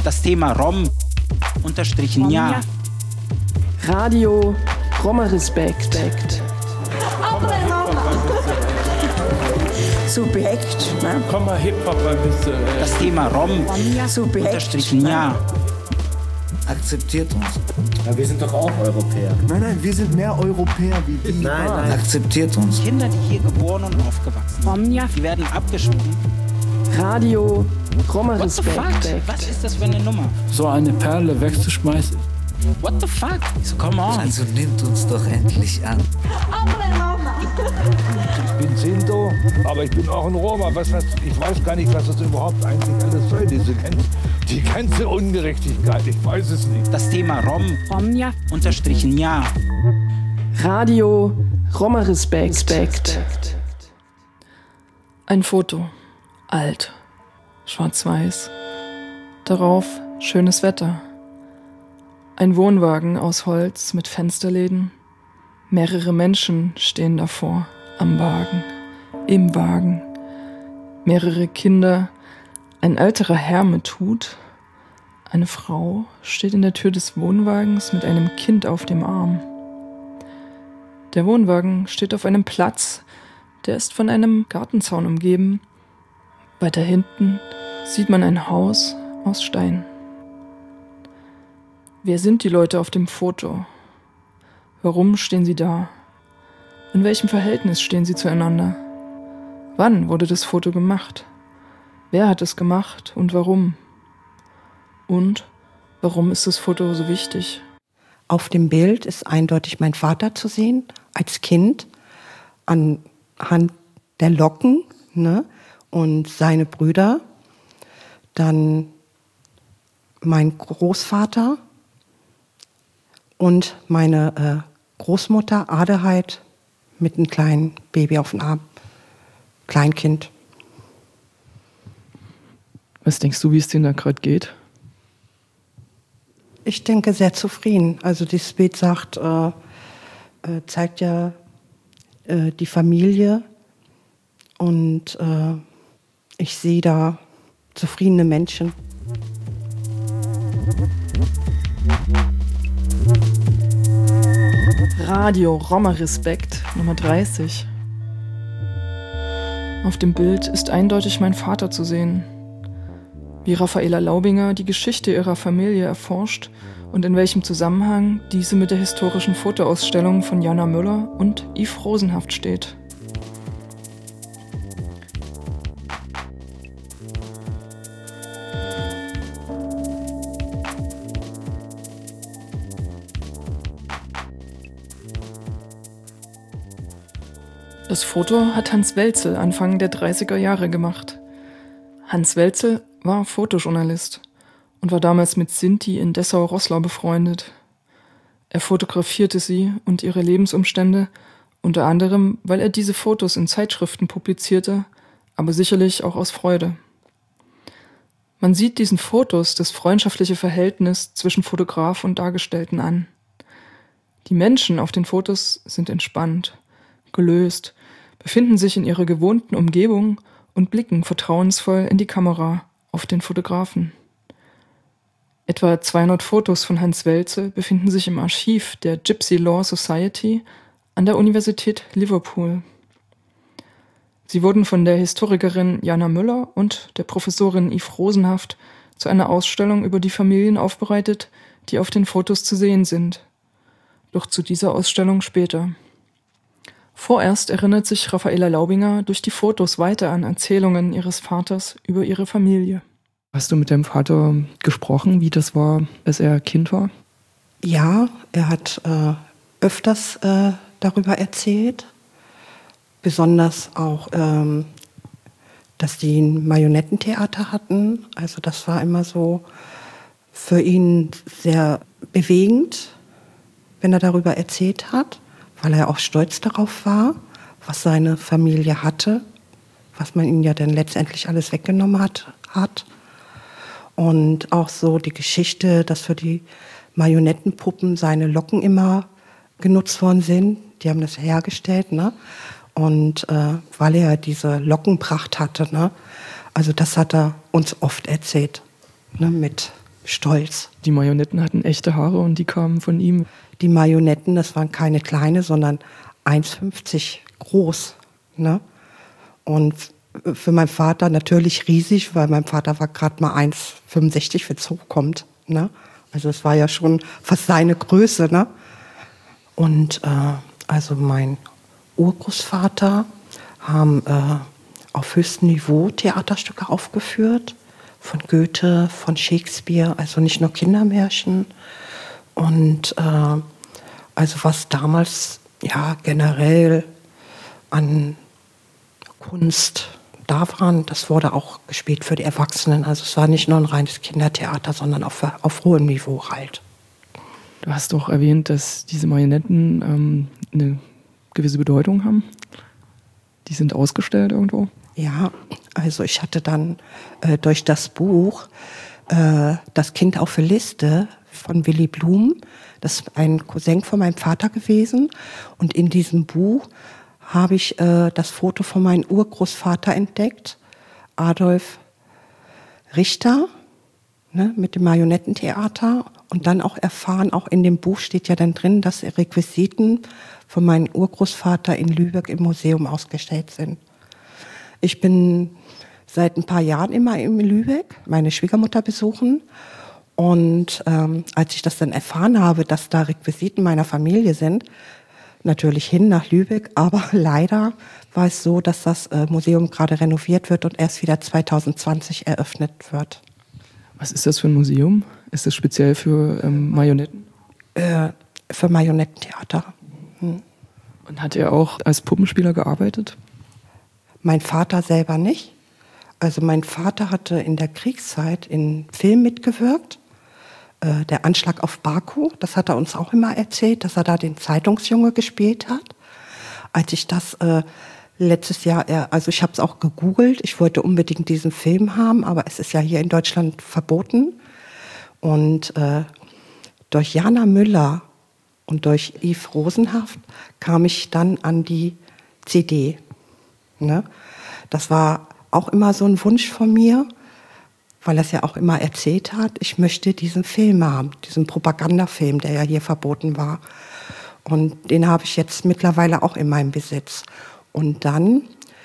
Das Thema Rom unterstrichen ja. Radio Roma Respekt. Subjekt, ne? Komm mal Hip-Hop ein bisschen. Das Thema Rom Subjekt. unterstrichen ja. Akzeptiert uns. Ja, wir sind doch auch Europäer. Nein, wir sind mehr Europäer wie die. Nein. Akzeptiert uns. Kinder, die hier geboren und aufgewachsen sind, die werden abgeschoben. Radio Roma What the fuck? Respekt. Was ist das für eine Nummer? So eine Perle wegzuschmeißen. What the fuck? So, come on. Also nimmt uns doch endlich an. Ich bin Sinto, aber ich bin auch ein Roma. Ich weiß gar nicht, was das überhaupt eigentlich alles soll, die ganze Ungerechtigkeit. Ich weiß es nicht. Das Thema Rom unterstrichen ja. Radio Roma Respekt. Ein Foto. Alt. Schwarz-weiß. Darauf schönes Wetter. Ein Wohnwagen aus Holz mit Fensterläden. Mehrere Menschen stehen davor, am Wagen, im Wagen. Mehrere Kinder, ein älterer Herr mit Hut. Eine Frau steht in der Tür des Wohnwagens mit einem Kind auf dem Arm. Der Wohnwagen steht auf einem Platz, der ist von einem Gartenzaun umgeben. Weiter hinten sieht man ein Haus aus Stein. Wer sind die Leute auf dem Foto? Warum stehen sie da? In welchem Verhältnis stehen sie zueinander? Wann wurde das Foto gemacht? Wer hat es gemacht und warum? Und warum ist das Foto so wichtig? Auf dem Bild ist eindeutig mein Vater zu sehen, als Kind, anhand der Locken, ne? Und seine Brüder. Dann mein Großvater und meine Großmutter Adelheid mit einem kleinen Baby auf dem Arm. Kleinkind. Was denkst du, wie es dir da gerade geht? Ich denke, sehr zufrieden. Also dieses Bild zeigt ja die Familie und ich sehe da zufriedene Menschen. Radio Roma Respekt Nummer 30. Auf dem Bild ist eindeutig mein Vater zu sehen. Wie Raffaela Laubinger die Geschichte ihrer Familie erforscht und in welchem Zusammenhang diese mit der historischen Fotoausstellung von Jana Müller und Yves Rosenhaft steht. Das Foto hat Hans Welzel Anfang der 30er Jahre gemacht. Hans Welzel war Fotojournalist und war damals mit Sinti in Dessau-Roßlau befreundet. Er fotografierte sie und ihre Lebensumstände, unter anderem, weil er diese Fotos in Zeitschriften publizierte, aber sicherlich auch aus Freude. Man sieht diesen Fotos das freundschaftliche Verhältnis zwischen Fotograf und Dargestellten an. Die Menschen auf den Fotos sind entspannt, gelöst, befinden sich in ihrer gewohnten Umgebung und blicken vertrauensvoll in die Kamera auf den Fotografen. Etwa 200 Fotos von Hans Welzel befinden sich im Archiv der Gypsy Law Society an der Universität Liverpool. Sie wurden von der Historikerin Jana Müller und der Professorin Yves Rosenhaft zu einer Ausstellung über die Familien aufbereitet, die auf den Fotos zu sehen sind. Doch zu dieser Ausstellung später. Vorerst erinnert sich Raffaela Laubinger durch die Fotos weiter an Erzählungen ihres Vaters über ihre Familie. Hast du mit deinem Vater gesprochen, wie das war, als er Kind war? Ja, er hat öfters darüber erzählt. Besonders auch, dass die ein Marionettentheater hatten. Also das war immer so für ihn sehr bewegend, wenn er darüber erzählt hat, weil er auch stolz darauf war, was seine Familie hatte, was man ihnen ja dann letztendlich alles weggenommen hat. Und auch so die Geschichte, dass für die Marionettenpuppen seine Locken immer genutzt worden sind. Die haben das hergestellt, ne? Und weil er diese Lockenpracht hatte, ne? Also das hat er uns oft erzählt, ne? Mit stolz. Die Marionetten hatten echte Haare und die kamen von ihm. Die Marionetten, das waren keine kleine, sondern 1,50 groß. Ne? Und für meinen Vater natürlich riesig, weil mein Vater war gerade mal 1,65, wenn es hochkommt. Ne? Also es war ja schon fast seine Größe. Ne? Und also mein Urgroßvater haben auf höchstem Niveau Theaterstücke aufgeführt. Von Goethe, von Shakespeare, also nicht nur Kindermärchen. Und also was damals ja generell an Kunst da waren, das wurde auch gespielt für die Erwachsenen. Also es war nicht nur ein reines Kindertheater, sondern auf hohem Niveau halt. Du hast doch erwähnt, dass diese Marionetten eine gewisse Bedeutung haben. Die sind ausgestellt irgendwo. Ja, also ich hatte dann durch das Buch Das Kind auf der Liste von Willy Blum, das ist ein Cousin von meinem Vater gewesen. Und in diesem Buch habe ich das Foto von meinem Urgroßvater entdeckt, Adolf Richter, ne, mit dem Marionettentheater. Und dann auch erfahren, auch in dem Buch steht ja dann drin, dass Requisiten von meinem Urgroßvater in Lübeck im Museum ausgestellt sind. Ich bin seit ein paar Jahren immer in Lübeck, meine Schwiegermutter besuchen. Und als ich das dann erfahren habe, dass da Requisiten meiner Familie sind, natürlich hin nach Lübeck. Aber leider war es so, dass das Museum gerade renoviert wird und erst wieder 2020 eröffnet wird. Was ist das für ein Museum? Ist das speziell für Marionetten? Für Marionettentheater. Und hat er auch als Puppenspieler gearbeitet? Mein Vater selber nicht. Also mein Vater hatte in der Kriegszeit in Filmen mitgewirkt. Der Anschlag auf Baku, das hat er uns auch immer erzählt, dass er da den Zeitungsjunge gespielt hat. Als ich das letztes Jahr, also ich habe es auch gegoogelt, ich wollte unbedingt diesen Film haben, aber es ist ja hier in Deutschland verboten. Und durch Jana Müller und durch Yves Rosenhaft kam ich dann an die CD. Ne? Das war auch immer so ein Wunsch von mir, weil er es ja auch immer erzählt hat, ich möchte diesen Film haben, diesen Propagandafilm, der ja hier verboten war. Und den habe ich jetzt mittlerweile auch in meinem Besitz. Und dann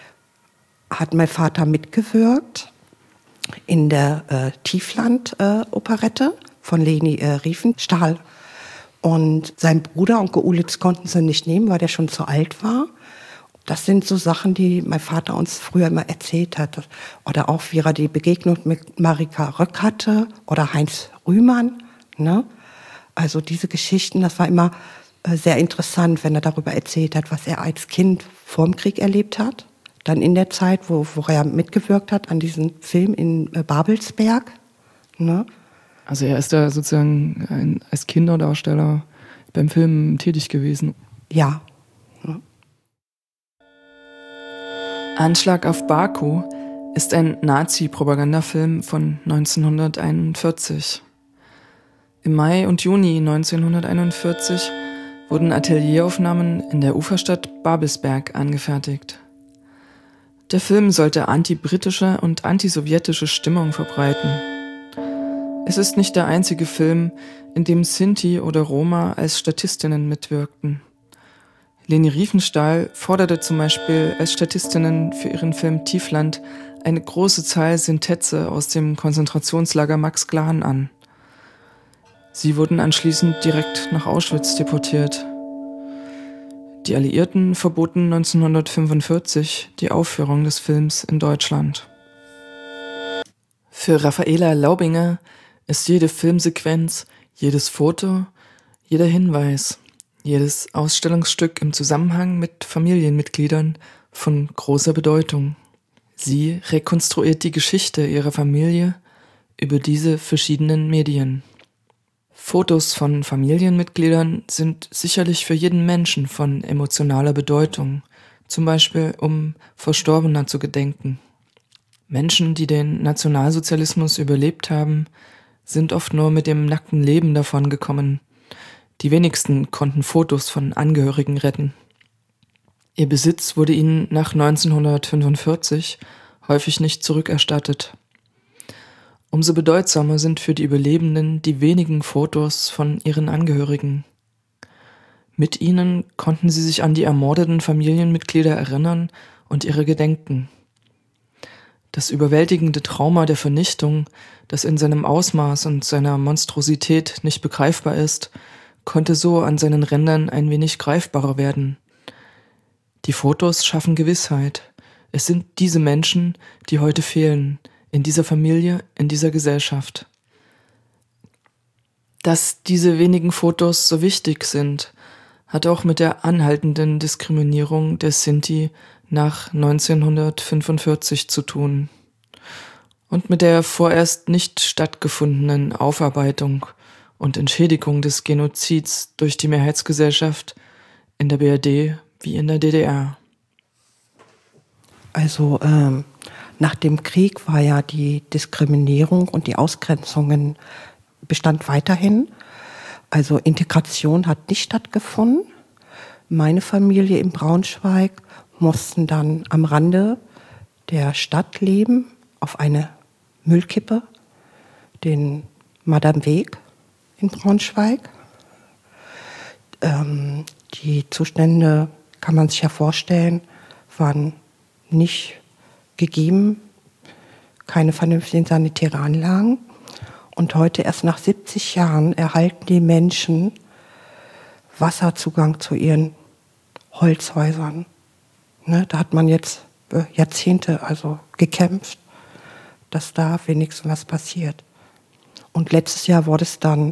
hat mein Vater mitgewirkt in der Tiefland-Operette von Leni Riefenstahl. Und sein Bruder Onkel Ulitz konnten sie nicht nehmen, weil der schon zu alt war. Das sind so Sachen, die mein Vater uns früher immer erzählt hat. Oder auch, wie er die Begegnung mit Marika Röck hatte oder Heinz Rühmann. Ne? Also diese Geschichten, das war immer sehr interessant, wenn er darüber erzählt hat, was er als Kind vor dem Krieg erlebt hat. Dann in der Zeit, wo er mitgewirkt hat an diesem Film in Babelsberg. Ne? Also er ist da sozusagen als Kinderdarsteller beim Film tätig gewesen. Ja. Anschlag auf Baku ist ein Nazi-Propagandafilm von 1941. Im Mai und Juni 1941 wurden Atelieraufnahmen in der Uferstadt Babelsberg angefertigt. Der Film sollte anti-britische und anti-sowjetische Stimmung verbreiten. Es ist nicht der einzige Film, in dem Sinti oder Roma als Statistinnen mitwirkten. Leni Riefenstahl forderte zum Beispiel als Statistinnen für ihren Film Tiefland eine große Zahl Sintetze aus dem Konzentrationslager Max Glan an. Sie wurden anschließend direkt nach Auschwitz deportiert. Die Alliierten verboten 1945 die Aufführung des Films in Deutschland. Für Raffaela Laubinger ist jede Filmsequenz, jedes Foto, jeder Hinweis, jedes Ausstellungsstück im Zusammenhang mit Familienmitgliedern von großer Bedeutung. Sie rekonstruiert die Geschichte ihrer Familie über diese verschiedenen Medien. Fotos von Familienmitgliedern sind sicherlich für jeden Menschen von emotionaler Bedeutung, zum Beispiel um Verstorbener zu gedenken. Menschen, die den Nationalsozialismus überlebt haben, sind oft nur mit dem nackten Leben davongekommen. Die wenigsten konnten Fotos von Angehörigen retten. Ihr Besitz wurde ihnen nach 1945 häufig nicht zurückerstattet. Umso bedeutsamer sind für die Überlebenden die wenigen Fotos von ihren Angehörigen. Mit ihnen konnten sie sich an die ermordeten Familienmitglieder erinnern und ihre gedenken. Das überwältigende Trauma der Vernichtung, das in seinem Ausmaß und seiner Monstrosität nicht begreifbar ist, konnte so an seinen Rändern ein wenig greifbarer werden. Die Fotos schaffen Gewissheit. Es sind diese Menschen, die heute fehlen, in dieser Familie, in dieser Gesellschaft. Dass diese wenigen Fotos so wichtig sind, hat auch mit der anhaltenden Diskriminierung der Sinti nach 1945 zu tun und mit der vorerst nicht stattgefundenen Aufarbeitung und Entschädigung des Genozids durch die Mehrheitsgesellschaft in der BRD wie in der DDR. Also nach dem Krieg war ja die Diskriminierung und die Ausgrenzungen bestand weiterhin. Also Integration hat nicht stattgefunden. Meine Familie in Braunschweig mussten dann am Rande der Stadt leben, auf eine Müllkippe, den Madame Weg in Braunschweig. Die Zustände, kann man sich ja vorstellen, waren nicht gegeben, keine vernünftigen sanitären Anlagen. Und heute, erst nach 70 Jahren, erhalten die Menschen Wasserzugang zu ihren Holzhäusern. Ne, da hat man jetzt Jahrzehnte gekämpft, dass da wenigstens was passiert. Und letztes Jahr wurde es dann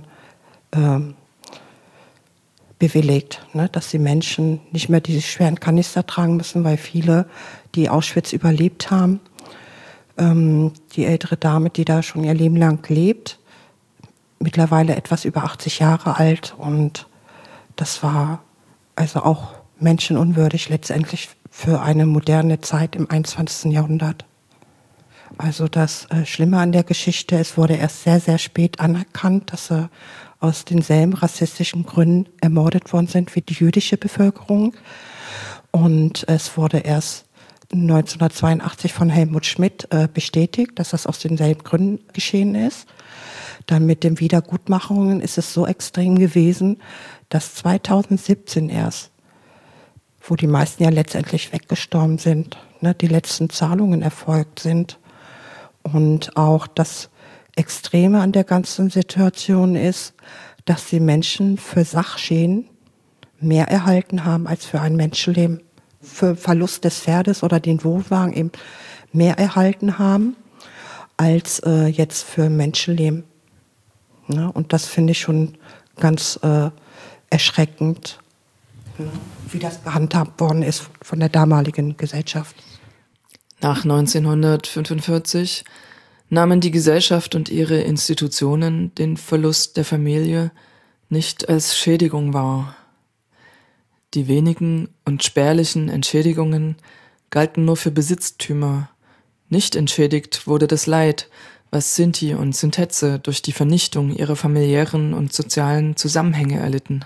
bewilligt, ne, dass die Menschen nicht mehr diese schweren Kanister tragen müssen, weil viele, die Auschwitz überlebt haben, die ältere Dame, die da schon ihr Leben lang lebt, mittlerweile etwas über 80 Jahre alt, und das war also auch menschenunwürdig letztendlich für eine moderne Zeit im 21. Jahrhundert. Also das Schlimme an der Geschichte, es wurde erst sehr, sehr spät anerkannt, dass sie aus denselben rassistischen Gründen ermordet worden sind wie die jüdische Bevölkerung. Und es wurde erst 1982 von Helmut Schmidt bestätigt, dass das aus denselben Gründen geschehen ist. Dann mit den Wiedergutmachungen ist es so extrem gewesen, dass 2017 erst, wo die meisten ja letztendlich weggestorben sind, ne, die letzten Zahlungen erfolgt sind. Und auch das Extreme an der ganzen Situation ist, dass die Menschen für Sachschäden mehr erhalten haben als für ein Menschenleben. Für Verlust des Pferdes oder den Wohnwagen eben mehr erhalten haben als jetzt für Menschenleben. Ne? Und das finde ich schon ganz erschreckend, ne? Wie das gehandhabt worden ist von der damaligen Gesellschaft. Nach 1945 nahmen die Gesellschaft und ihre Institutionen den Verlust der Familie nicht als Schädigung wahr. Die wenigen und spärlichen Entschädigungen galten nur für Besitztümer. Nicht entschädigt wurde das Leid, was Sinti und Sintetze durch die Vernichtung ihrer familiären und sozialen Zusammenhänge erlitten.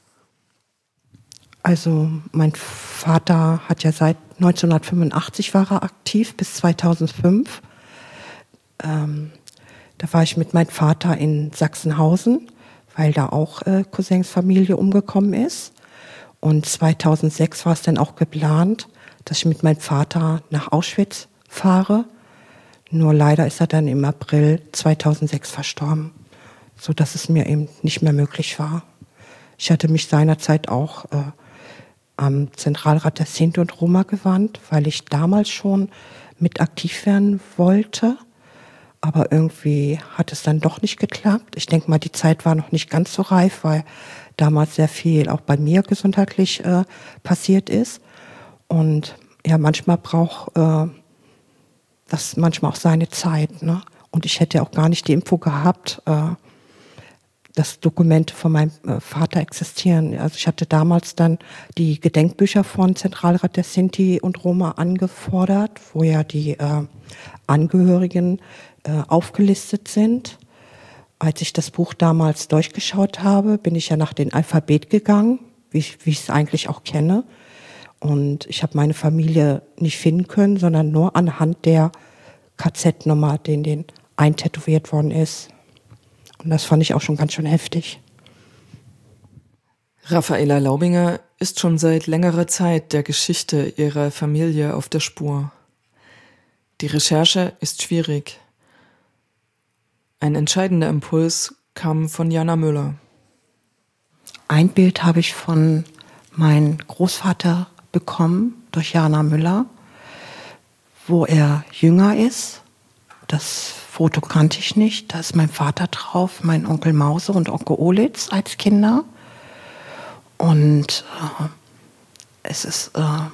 Also mein Vater hat ja seit 1985 war er aktiv, bis 2005. Da war ich mit meinem Vater in Sachsenhausen, weil da auch Cousins Familie umgekommen ist. Und 2006 war es dann auch geplant, dass ich mit meinem Vater nach Auschwitz fahre. Nur leider ist er dann im April 2006 verstorben, sodass es mir eben nicht mehr möglich war. Ich hatte mich seinerzeit auch am Zentralrat der Sinti und Roma gewandt, weil ich damals schon mit aktiv werden wollte. Aber irgendwie hat es dann doch nicht geklappt. Ich denke mal, die Zeit war noch nicht ganz so reif, weil damals sehr viel auch bei mir gesundheitlich passiert ist. Und ja, manchmal braucht das manchmal auch seine Zeit. Ne? Und ich hätte auch gar nicht die Info gehabt, dass Dokumente von meinem Vater existieren. Also ich hatte damals dann die Gedenkbücher von Zentralrat der Sinti und Roma angefordert, wo ja die Angehörigen aufgelistet sind. Als ich das Buch damals durchgeschaut habe, bin ich ja nach dem Alphabet gegangen, wie ich es eigentlich auch kenne. Und ich habe meine Familie nicht finden können, sondern nur anhand der KZ-Nummer, den eintätowiert worden ist. Und das fand ich auch schon ganz schön heftig. Raffaela Laubinger ist schon seit längerer Zeit der Geschichte ihrer Familie auf der Spur. Die Recherche ist schwierig. Ein entscheidender Impuls kam von Jana Müller. Ein Bild habe ich von meinem Großvater bekommen durch Jana Müller, wo er jünger ist. Das Foto kannte ich nicht. Da ist mein Vater drauf, mein Onkel Mause und Onkel Olitz als Kinder. Und es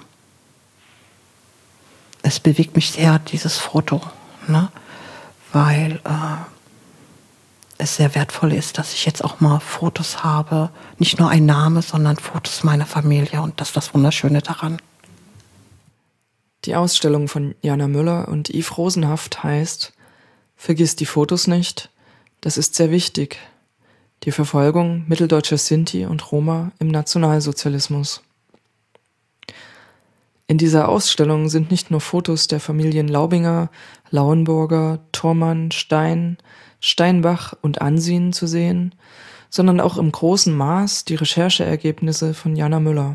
bewegt mich sehr, dieses Foto, ne? Weil es sehr wertvoll ist, dass ich jetzt auch mal Fotos habe, nicht nur ein Name, sondern Fotos meiner Familie, und das ist das Wunderschöne daran. Die Ausstellung von Jana Müller und Yves Rosenhaft heißt „Vergiss die Fotos nicht, das ist sehr wichtig. Die Verfolgung mitteldeutscher Sinti und Roma im Nationalsozialismus." In dieser Ausstellung sind nicht nur Fotos der Familien Laubinger, Lauenburger, Thormann, Stein, Steinbach und Ansien zu sehen, sondern auch im großen Maß die Rechercheergebnisse von Jana Müller.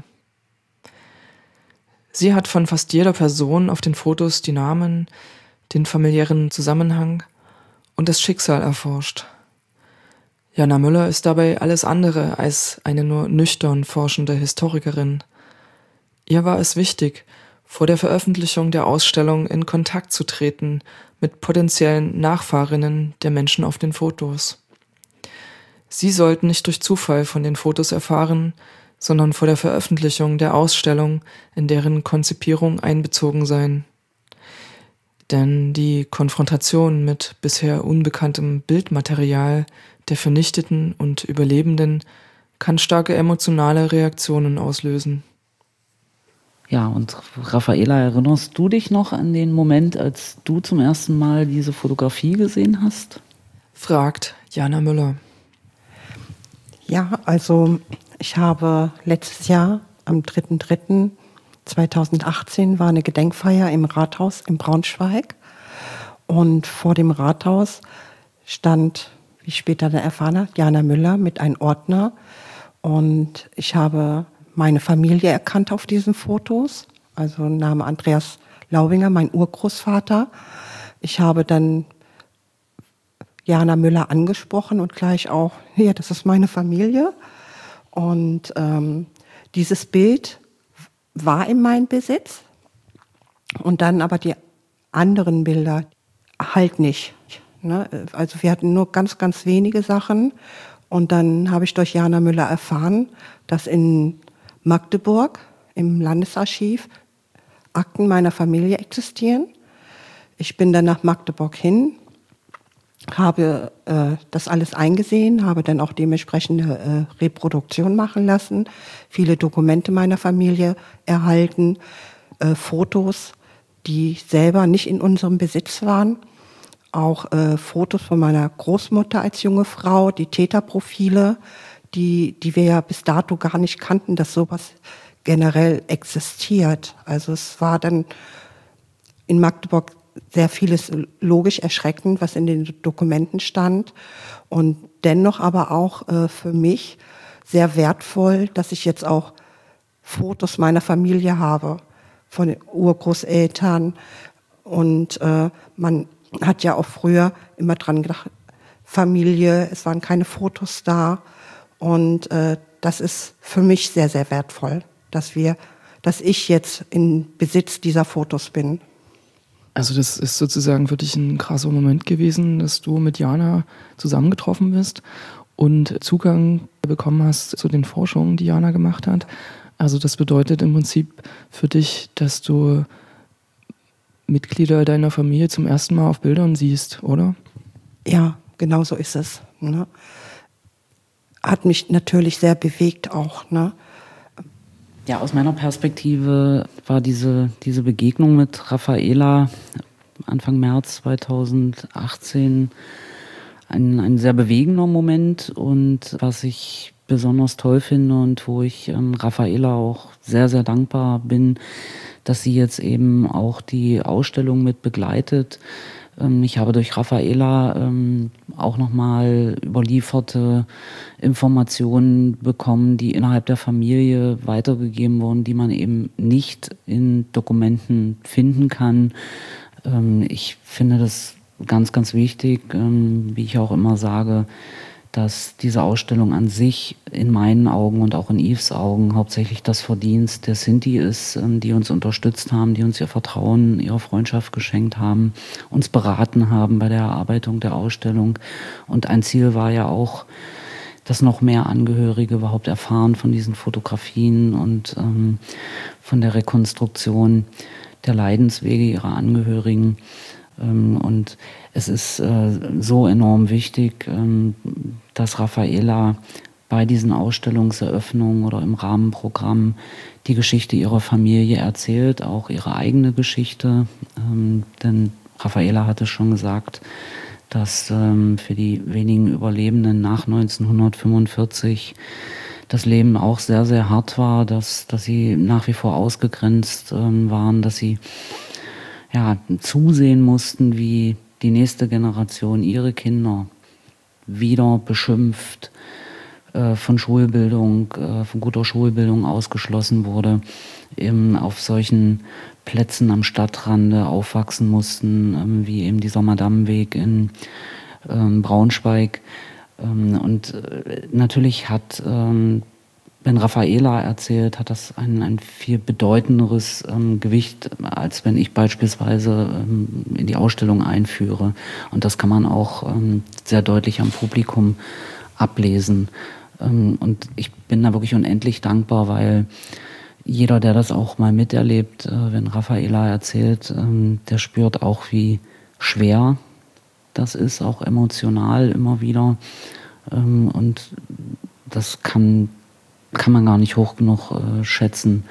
Sie hat von fast jeder Person auf den Fotos die Namen, den familiären Zusammenhang und das Schicksal erforscht. Jana Müller ist dabei alles andere als eine nur nüchtern forschende Historikerin. Ihr war es wichtig, vor der Veröffentlichung der Ausstellung in Kontakt zu treten mit potenziellen Nachfahrinnen der Menschen auf den Fotos. Sie sollten nicht durch Zufall von den Fotos erfahren, sondern vor der Veröffentlichung der Ausstellung in deren Konzipierung einbezogen sein. Denn die Konfrontation mit bisher unbekanntem Bildmaterial der Vernichteten und Überlebenden kann starke emotionale Reaktionen auslösen. Ja, und Raffaela, erinnerst du dich noch an den Moment, als du zum ersten Mal diese Fotografie gesehen hast? Fragt Jana Müller. Ja, also ich habe letztes Jahr am 3.3.2018 war eine Gedenkfeier im Rathaus in Braunschweig. Und vor dem Rathaus stand, wie ich später dann erfahren habe, Jana Müller mit einem Ordner. Und ich habe meine Familie erkannt auf diesen Fotos. Also Name Andreas Laubinger, mein Urgroßvater. Ich habe dann Jana Müller angesprochen und gleich auch, ja, das ist meine Familie. Und dieses Bild war in meinem Besitz. Und dann aber die anderen Bilder halt nicht. Ne? Also wir hatten nur ganz, ganz wenige Sachen. Und dann habe ich durch Jana Müller erfahren, dass in Magdeburg im Landesarchiv Akten meiner Familie existieren. Ich bin dann nach Magdeburg hin, habe das alles eingesehen, habe dann auch dementsprechende Reproduktion machen lassen, viele Dokumente meiner Familie erhalten, Fotos, die selber nicht in unserem Besitz waren, auch Fotos von meiner Großmutter als junge Frau, die Täterprofile, die wir ja bis dato gar nicht kannten, dass sowas generell existiert. Also es war dann in Magdeburg sehr vieles logisch erschreckend, was in den Dokumenten stand. Und dennoch aber auch für mich sehr wertvoll, dass ich jetzt auch Fotos meiner Familie habe, von den Urgroßeltern. Und man hat ja auch früher immer dran gedacht, Familie, es waren keine Fotos da. Und das ist für mich sehr, sehr wertvoll, dass ich jetzt in Besitz dieser Fotos bin. Also das ist sozusagen für dich ein krasser Moment gewesen, dass du mit Jana zusammengetroffen bist und Zugang bekommen hast zu den Forschungen, die Jana gemacht hat. Also das bedeutet im Prinzip für dich, dass du Mitglieder deiner Familie zum ersten Mal auf Bildern siehst, oder? Ja, genau so ist es. Ne? Hat mich natürlich sehr bewegt auch. Ne? Ja, aus meiner Perspektive war diese Begegnung mit Raffaela Anfang März 2018 ein sehr bewegender Moment, und was ich besonders toll finde und wo ich Raffaela auch sehr, sehr dankbar bin, dass sie jetzt eben auch die Ausstellung mit begleitet, Ich habe durch Raffaela auch nochmal überlieferte Informationen bekommen, die innerhalb der Familie weitergegeben wurden, die man eben nicht in Dokumenten finden kann. Ich finde das ganz, ganz wichtig, wie ich auch immer sage, dass diese Ausstellung an sich in meinen Augen und auch in Yves Augen hauptsächlich das Verdienst der Sinti ist, die uns unterstützt haben, die uns ihr Vertrauen, ihre Freundschaft geschenkt haben, uns beraten haben bei der Erarbeitung der Ausstellung. Und ein Ziel war ja auch, dass noch mehr Angehörige überhaupt erfahren von diesen Fotografien und von der Rekonstruktion der Leidenswege ihrer Angehörigen. Und es ist so enorm wichtig, dass Raffaela bei diesen Ausstellungseröffnungen oder im Rahmenprogramm die Geschichte ihrer Familie erzählt, auch ihre eigene Geschichte. Denn Raffaela hatte schon gesagt, dass für die wenigen Überlebenden nach 1945 das Leben auch sehr, sehr hart war, dass sie nach wie vor ausgegrenzt waren, dass sie zusehen mussten, wie die nächste Generation ihre Kinder wieder beschimpft, von Schulbildung, von guter Schulbildung ausgeschlossen wurde, eben auf solchen Plätzen am Stadtrande aufwachsen mussten, wie eben dieser Madameweg in Braunschweig. Und natürlich hat, wenn Raffaela erzählt, hat das ein viel bedeutenderes Gewicht, als wenn ich beispielsweise in die Ausstellung einführe. Und das kann man auch sehr deutlich am Publikum ablesen. Und ich bin da wirklich unendlich dankbar, weil jeder, der das auch mal miterlebt, wenn Raffaela erzählt, der spürt auch, wie schwer das ist, auch emotional immer wieder. Und das kann man gar nicht hoch genug schätzen,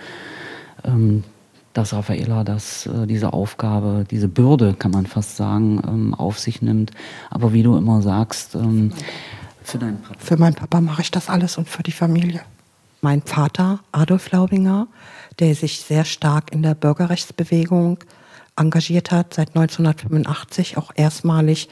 dass Raffaela diese Aufgabe, diese Bürde, kann man fast sagen, auf sich nimmt. Aber wie du immer sagst, für deinen Papa. Für meinen Papa mache ich das alles und für die Familie. Mein Vater, Adolf Laubinger, der sich sehr stark in der Bürgerrechtsbewegung engagiert hat, seit 1985 auch erstmalig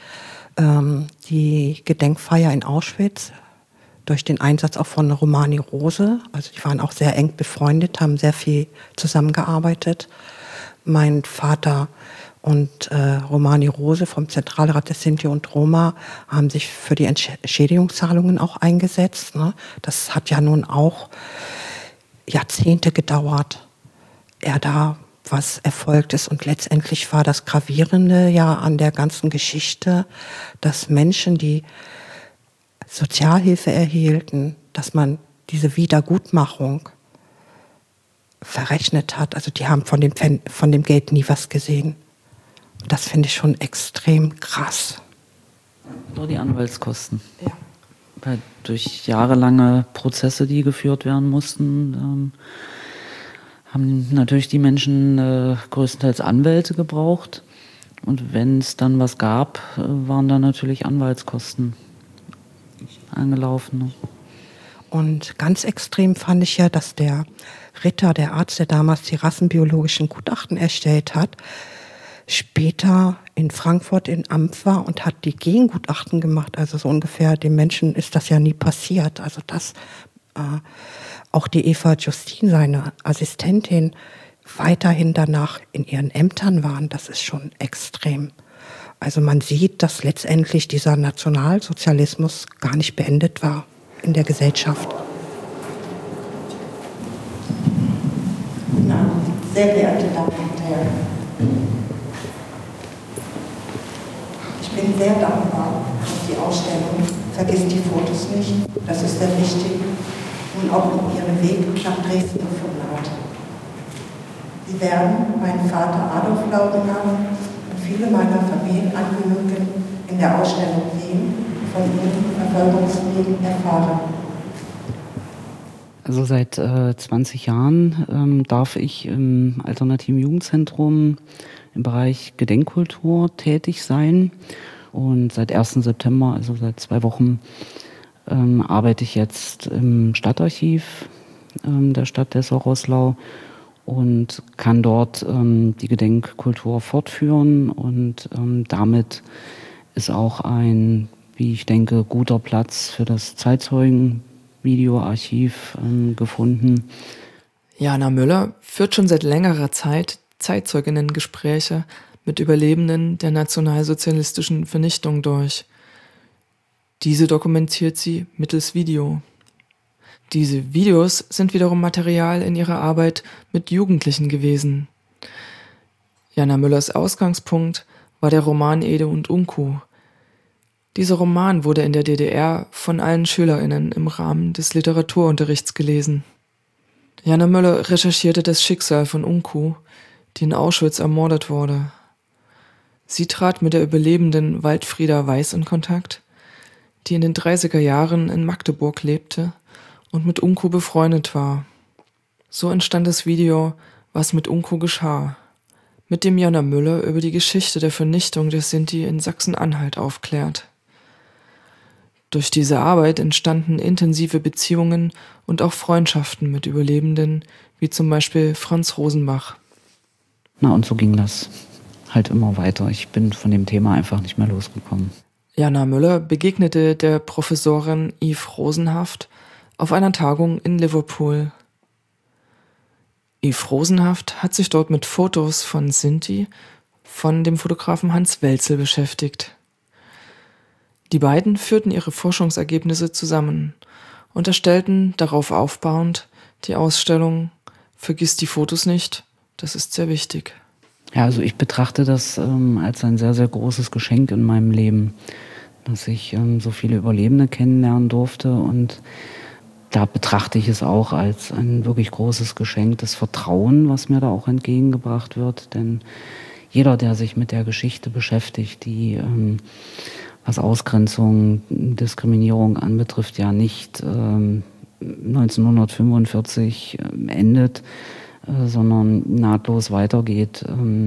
die Gedenkfeier in Auschwitz durch den Einsatz auch von Romani Rose. Also die waren auch sehr eng befreundet, haben sehr viel zusammengearbeitet. Mein Vater und Romani Rose vom Zentralrat der Sinti und Roma haben sich für die Entschädigungszahlungen auch eingesetzt. Ne? Das hat ja nun auch Jahrzehnte gedauert, da was erfolgt ist. Und letztendlich war das Gravierende ja an der ganzen Geschichte, dass Menschen, die Sozialhilfe erhielten, dass man diese Wiedergutmachung verrechnet hat. Also die haben von dem Geld nie was gesehen. Das finde ich schon extrem krass. Nur die Anwaltskosten. Ja. Weil durch jahrelange Prozesse, die geführt werden mussten, haben natürlich die Menschen größtenteils Anwälte gebraucht. Und wenn es dann was gab, waren da natürlich Anwaltskosten angelaufen. Und ganz extrem fand ich ja, dass der Ritter, der Arzt, der damals die rassenbiologischen Gutachten erstellt hat, später in Frankfurt im Amt war und hat die Gengutachten gemacht. Also so ungefähr, dem Menschen ist das ja nie passiert. Also dass auch die Eva Justin, seine Assistentin, weiterhin danach in ihren Ämtern waren, das ist schon extrem. Also man sieht, dass letztendlich dieser Nationalsozialismus gar nicht beendet war in der Gesellschaft. Na, sehr geehrte Damen und Herren, ich bin sehr dankbar für die Ausstellung. Vergiss die Fotos nicht, das ist sehr wichtig. Und auch ihren Weg nach Dresden gefunden hat. Sie werden meinen Vater Adolf Laubinger und viele meiner Familienangehörigen in der Ausstellung sehen, von ihren Verfolgungswegen erfahren. Also seit 20 Jahren darf ich im Alternativen Jugendzentrum im Bereich Gedenkkultur tätig sein. Und seit 1. September, also seit 2 Wochen, arbeite ich jetzt im Stadtarchiv der Stadt Dessau-Roßlau und kann dort die Gedenkkultur fortführen. Und damit ist auch ein, wie ich denke, guter Platz für das Zeitzeugen-Videoarchiv gefunden. Jana Müller führt schon seit längerer Zeit Zeitzeuginnen-Gespräche mit Überlebenden der nationalsozialistischen Vernichtung durch. Diese dokumentiert sie mittels Video. Diese Videos sind wiederum Material in ihrer Arbeit mit Jugendlichen gewesen. Jana Müllers Ausgangspunkt war der Roman Ede und Unku. Dieser Roman wurde in der DDR von allen SchülerInnen im Rahmen des Literaturunterrichts gelesen. Jana Müller recherchierte das Schicksal von Unku, die in Auschwitz ermordet wurde. Sie trat mit der Überlebenden Waldfrieda Weiß in Kontakt, die in den 30er Jahren in Magdeburg lebte und mit Unku befreundet war. So entstand das Video Was mit Unku geschah, mit dem Jana Müller über die Geschichte der Vernichtung der Sinti in Sachsen-Anhalt aufklärt. Durch diese Arbeit entstanden intensive Beziehungen und auch Freundschaften mit Überlebenden, wie zum Beispiel Franz Rosenbach. Na, und so ging das halt immer weiter. Ich bin von dem Thema einfach nicht mehr losgekommen. Jana Müller begegnete der Professorin Yves Rosenhaft auf einer Tagung in Liverpool. Yves Rosenhaft hat sich dort mit Fotos von Sinti von dem Fotografen Hans Welzel beschäftigt. Die beiden führten ihre Forschungsergebnisse zusammen und erstellten darauf aufbauend die Ausstellung Vergiss die Fotos nicht, das ist sehr wichtig. Ja, also ich betrachte das als ein sehr, sehr großes Geschenk in meinem Leben, dass ich so viele Überlebende kennenlernen durfte, und da betrachte ich es auch als ein wirklich großes Geschenk, das Vertrauen, was mir da auch entgegengebracht wird, denn jeder, der sich mit der Geschichte beschäftigt, die was Ausgrenzung, Diskriminierung anbetrifft, ja nicht 1945 endet, sondern nahtlos weitergeht,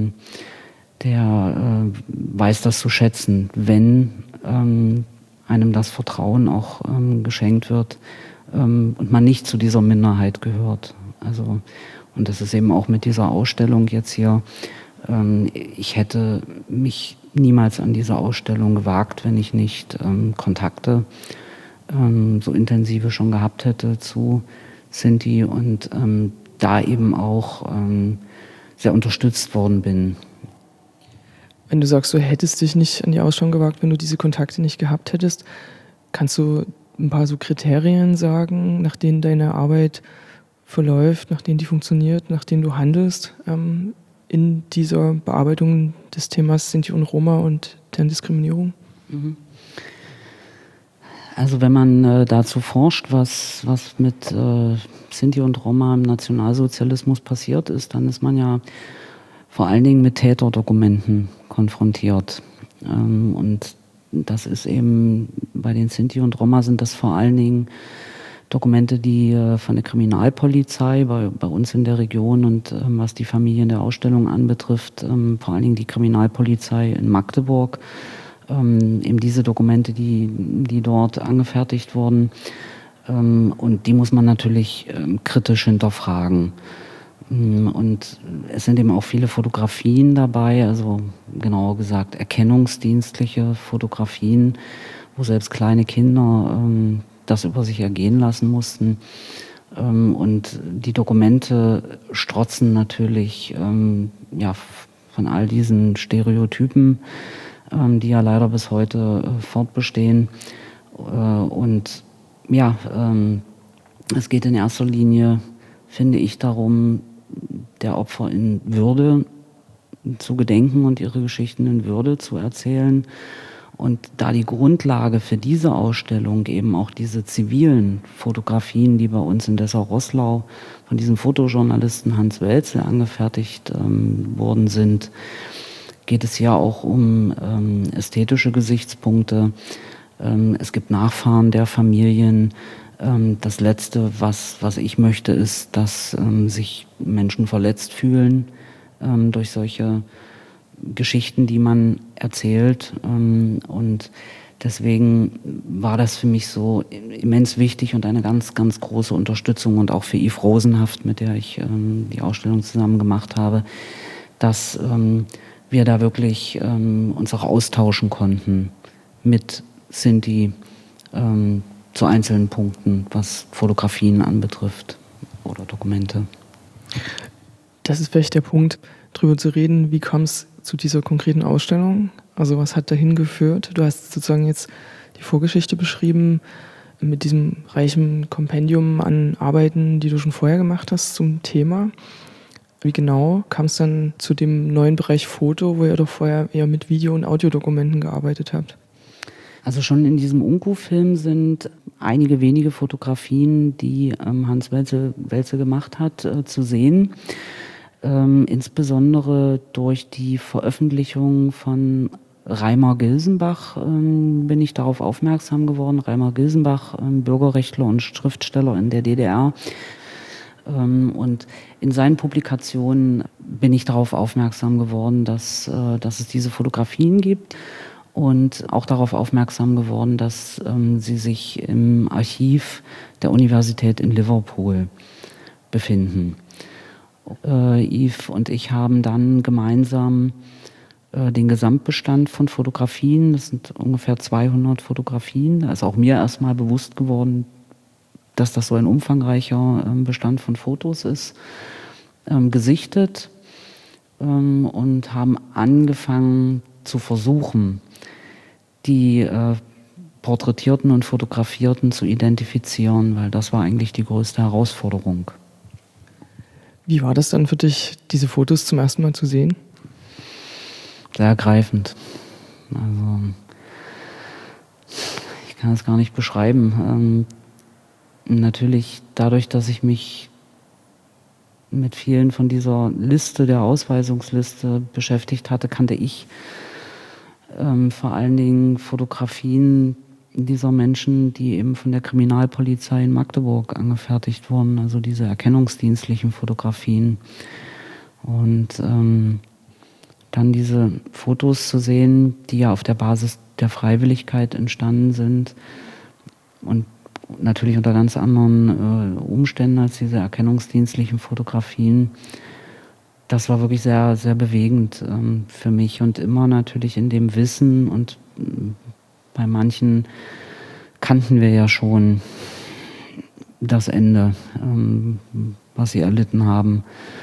der weiß das zu schätzen, wenn einem das Vertrauen auch geschenkt wird und man nicht zu dieser Minderheit gehört. Also, und das ist eben auch mit dieser Ausstellung jetzt hier. Ich hätte mich niemals an diese Ausstellung gewagt, wenn ich nicht Kontakte so intensive schon gehabt hätte zu Sinti und da eben auch sehr unterstützt worden bin. Wenn du sagst, du hättest dich nicht an die Ausstellung gewagt, wenn du diese Kontakte nicht gehabt hättest, kannst du ein paar so Kriterien sagen, nach denen deine Arbeit verläuft, nach denen die funktioniert, nach denen du handelst in dieser Bearbeitung des Themas Sinti und Roma und deren Diskriminierung? Also wenn man dazu forscht, was mit Sinti und Roma im Nationalsozialismus passiert ist, dann ist man ja vor allen Dingen mit Täterdokumenten konfrontiert. Und das ist eben, bei den Sinti und Roma sind das vor allen Dingen Dokumente, die von der Kriminalpolizei bei uns in der Region und was die Familien der Ausstellung anbetrifft, vor allen Dingen die Kriminalpolizei in Magdeburg, eben diese Dokumente, die dort angefertigt wurden. Und die muss man natürlich kritisch hinterfragen. Und es sind eben auch viele Fotografien dabei, also genauer gesagt erkennungsdienstliche Fotografien, wo selbst kleine Kinder das über sich ergehen lassen mussten. Und die Dokumente strotzen natürlich von all diesen Stereotypen, die ja leider bis heute fortbestehen. Und ja, es geht in erster Linie, finde ich, darum, der Opfer in Würde zu gedenken und ihre Geschichten in Würde zu erzählen. Und da die Grundlage für diese Ausstellung eben auch diese zivilen Fotografien, die bei uns in Dessau-Roßlau von diesem Fotojournalisten Hans Welzel angefertigt worden sind, geht es ja auch um ästhetische Gesichtspunkte. Es gibt Nachfahren der Familien. Das Letzte, was ich möchte, ist, dass sich Menschen verletzt fühlen durch solche Geschichten, die man erzählt. Und Deswegen war das für mich so immens wichtig und eine ganz, ganz große Unterstützung und auch für Yves Rosenhaft, mit der ich die Ausstellung zusammen gemacht habe, dass wir da wirklich uns auch austauschen konnten mit Sinti zu einzelnen Punkten, was Fotografien anbetrifft oder Dokumente. Das ist vielleicht der Punkt, darüber zu reden, wie kam es zu dieser konkreten Ausstellung? Also was hat dahin geführt? Du hast sozusagen jetzt die Vorgeschichte beschrieben mit diesem reichen Kompendium an Arbeiten, die du schon vorher gemacht hast zum Thema. Wie genau kam es dann zu dem neuen Bereich Foto, wo ihr doch vorher eher mit Video- und Audiodokumenten gearbeitet habt? Also schon in diesem Unku-Film sind einige wenige Fotografien, die Hans Welzel gemacht hat, zu sehen. Insbesondere durch die Veröffentlichung von Reimar Gilsenbach bin ich darauf aufmerksam geworden. Reimar Gilsenbach, Bürgerrechtler und Schriftsteller in der DDR. Und in seinen Publikationen bin ich darauf aufmerksam geworden, dass es diese Fotografien gibt. Und auch darauf aufmerksam geworden, dass sie sich im Archiv der Universität in Liverpool befinden. Yves und ich haben dann gemeinsam den Gesamtbestand von Fotografien, das sind ungefähr 200 Fotografien, da ist auch mir erstmal bewusst geworden, dass das so ein umfangreicher Bestand von Fotos ist, gesichtet und haben angefangen zu versuchen, die Porträtierten und Fotografierten zu identifizieren, weil das war eigentlich die größte Herausforderung. Wie war das dann für dich, diese Fotos zum ersten Mal zu sehen? Sehr ergreifend. Also, ich kann es gar nicht beschreiben. Natürlich dadurch, dass ich mich mit vielen von dieser Liste, der Ausweisungsliste beschäftigt hatte, kannte ich vor allen Dingen Fotografien dieser Menschen, die eben von der Kriminalpolizei in Magdeburg angefertigt wurden, also diese erkennungsdienstlichen Fotografien. Und dann diese Fotos zu sehen, die ja auf der Basis der Freiwilligkeit entstanden sind und natürlich unter ganz anderen Umständen als diese erkennungsdienstlichen Fotografien. Das war wirklich sehr, sehr bewegend für mich und immer natürlich in dem Wissen, und bei manchen kannten wir ja schon das Ende, was sie erlitten haben.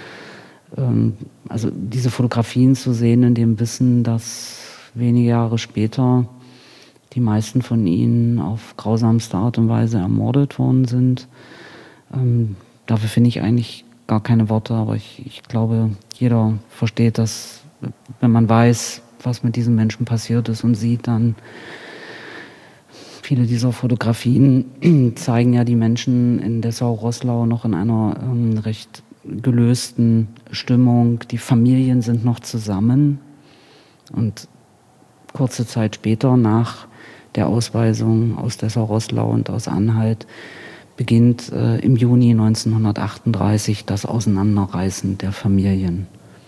Also diese Fotografien zu sehen in dem Wissen, dass wenige Jahre später die meisten von ihnen auf grausamste Art und Weise ermordet worden sind. Dafür finde ich eigentlich gar keine Worte, aber ich glaube, jeder versteht das, wenn man weiß, was mit diesen Menschen passiert ist und sieht dann, viele dieser Fotografien zeigen ja die Menschen in Dessau-Roßlau noch in einer recht gelösten Stimmung. Die Familien sind noch zusammen und kurze Zeit später, nach der Ausweisung aus Dessau-Roßlau und aus Anhalt, beginnt im Juni 1938 das Auseinanderreißen der Familien.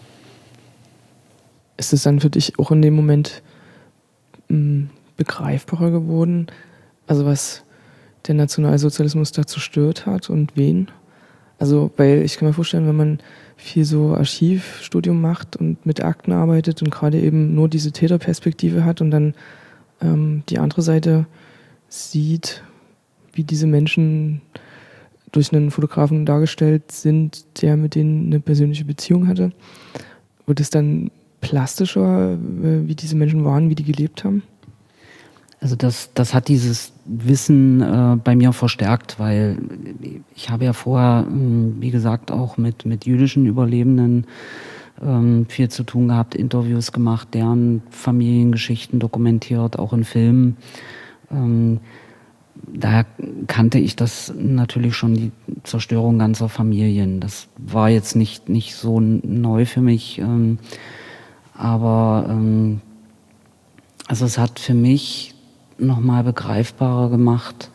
Ist es dann für dich auch in dem Moment begreifbarer geworden, also was der Nationalsozialismus da zerstört hat und wen? Also, weil ich kann mir vorstellen, wenn man viel so Archivstudium macht und mit Akten arbeitet und gerade eben nur diese Täterperspektive hat und dann die andere Seite sieht, wie diese Menschen durch einen Fotografen dargestellt sind, der mit denen eine persönliche Beziehung hatte, wird es dann plastischer, wie diese Menschen waren, wie die gelebt haben? Also das hat dieses Wissen bei mir verstärkt, weil ich habe ja vorher, wie gesagt, auch mit jüdischen Überlebenden viel zu tun gehabt, Interviews gemacht, deren Familiengeschichten dokumentiert, auch in Filmen. Daher kannte ich das natürlich schon, die Zerstörung ganzer Familien. Das war jetzt nicht so neu für mich, aber also es hat für mich nochmal begreifbarer gemacht,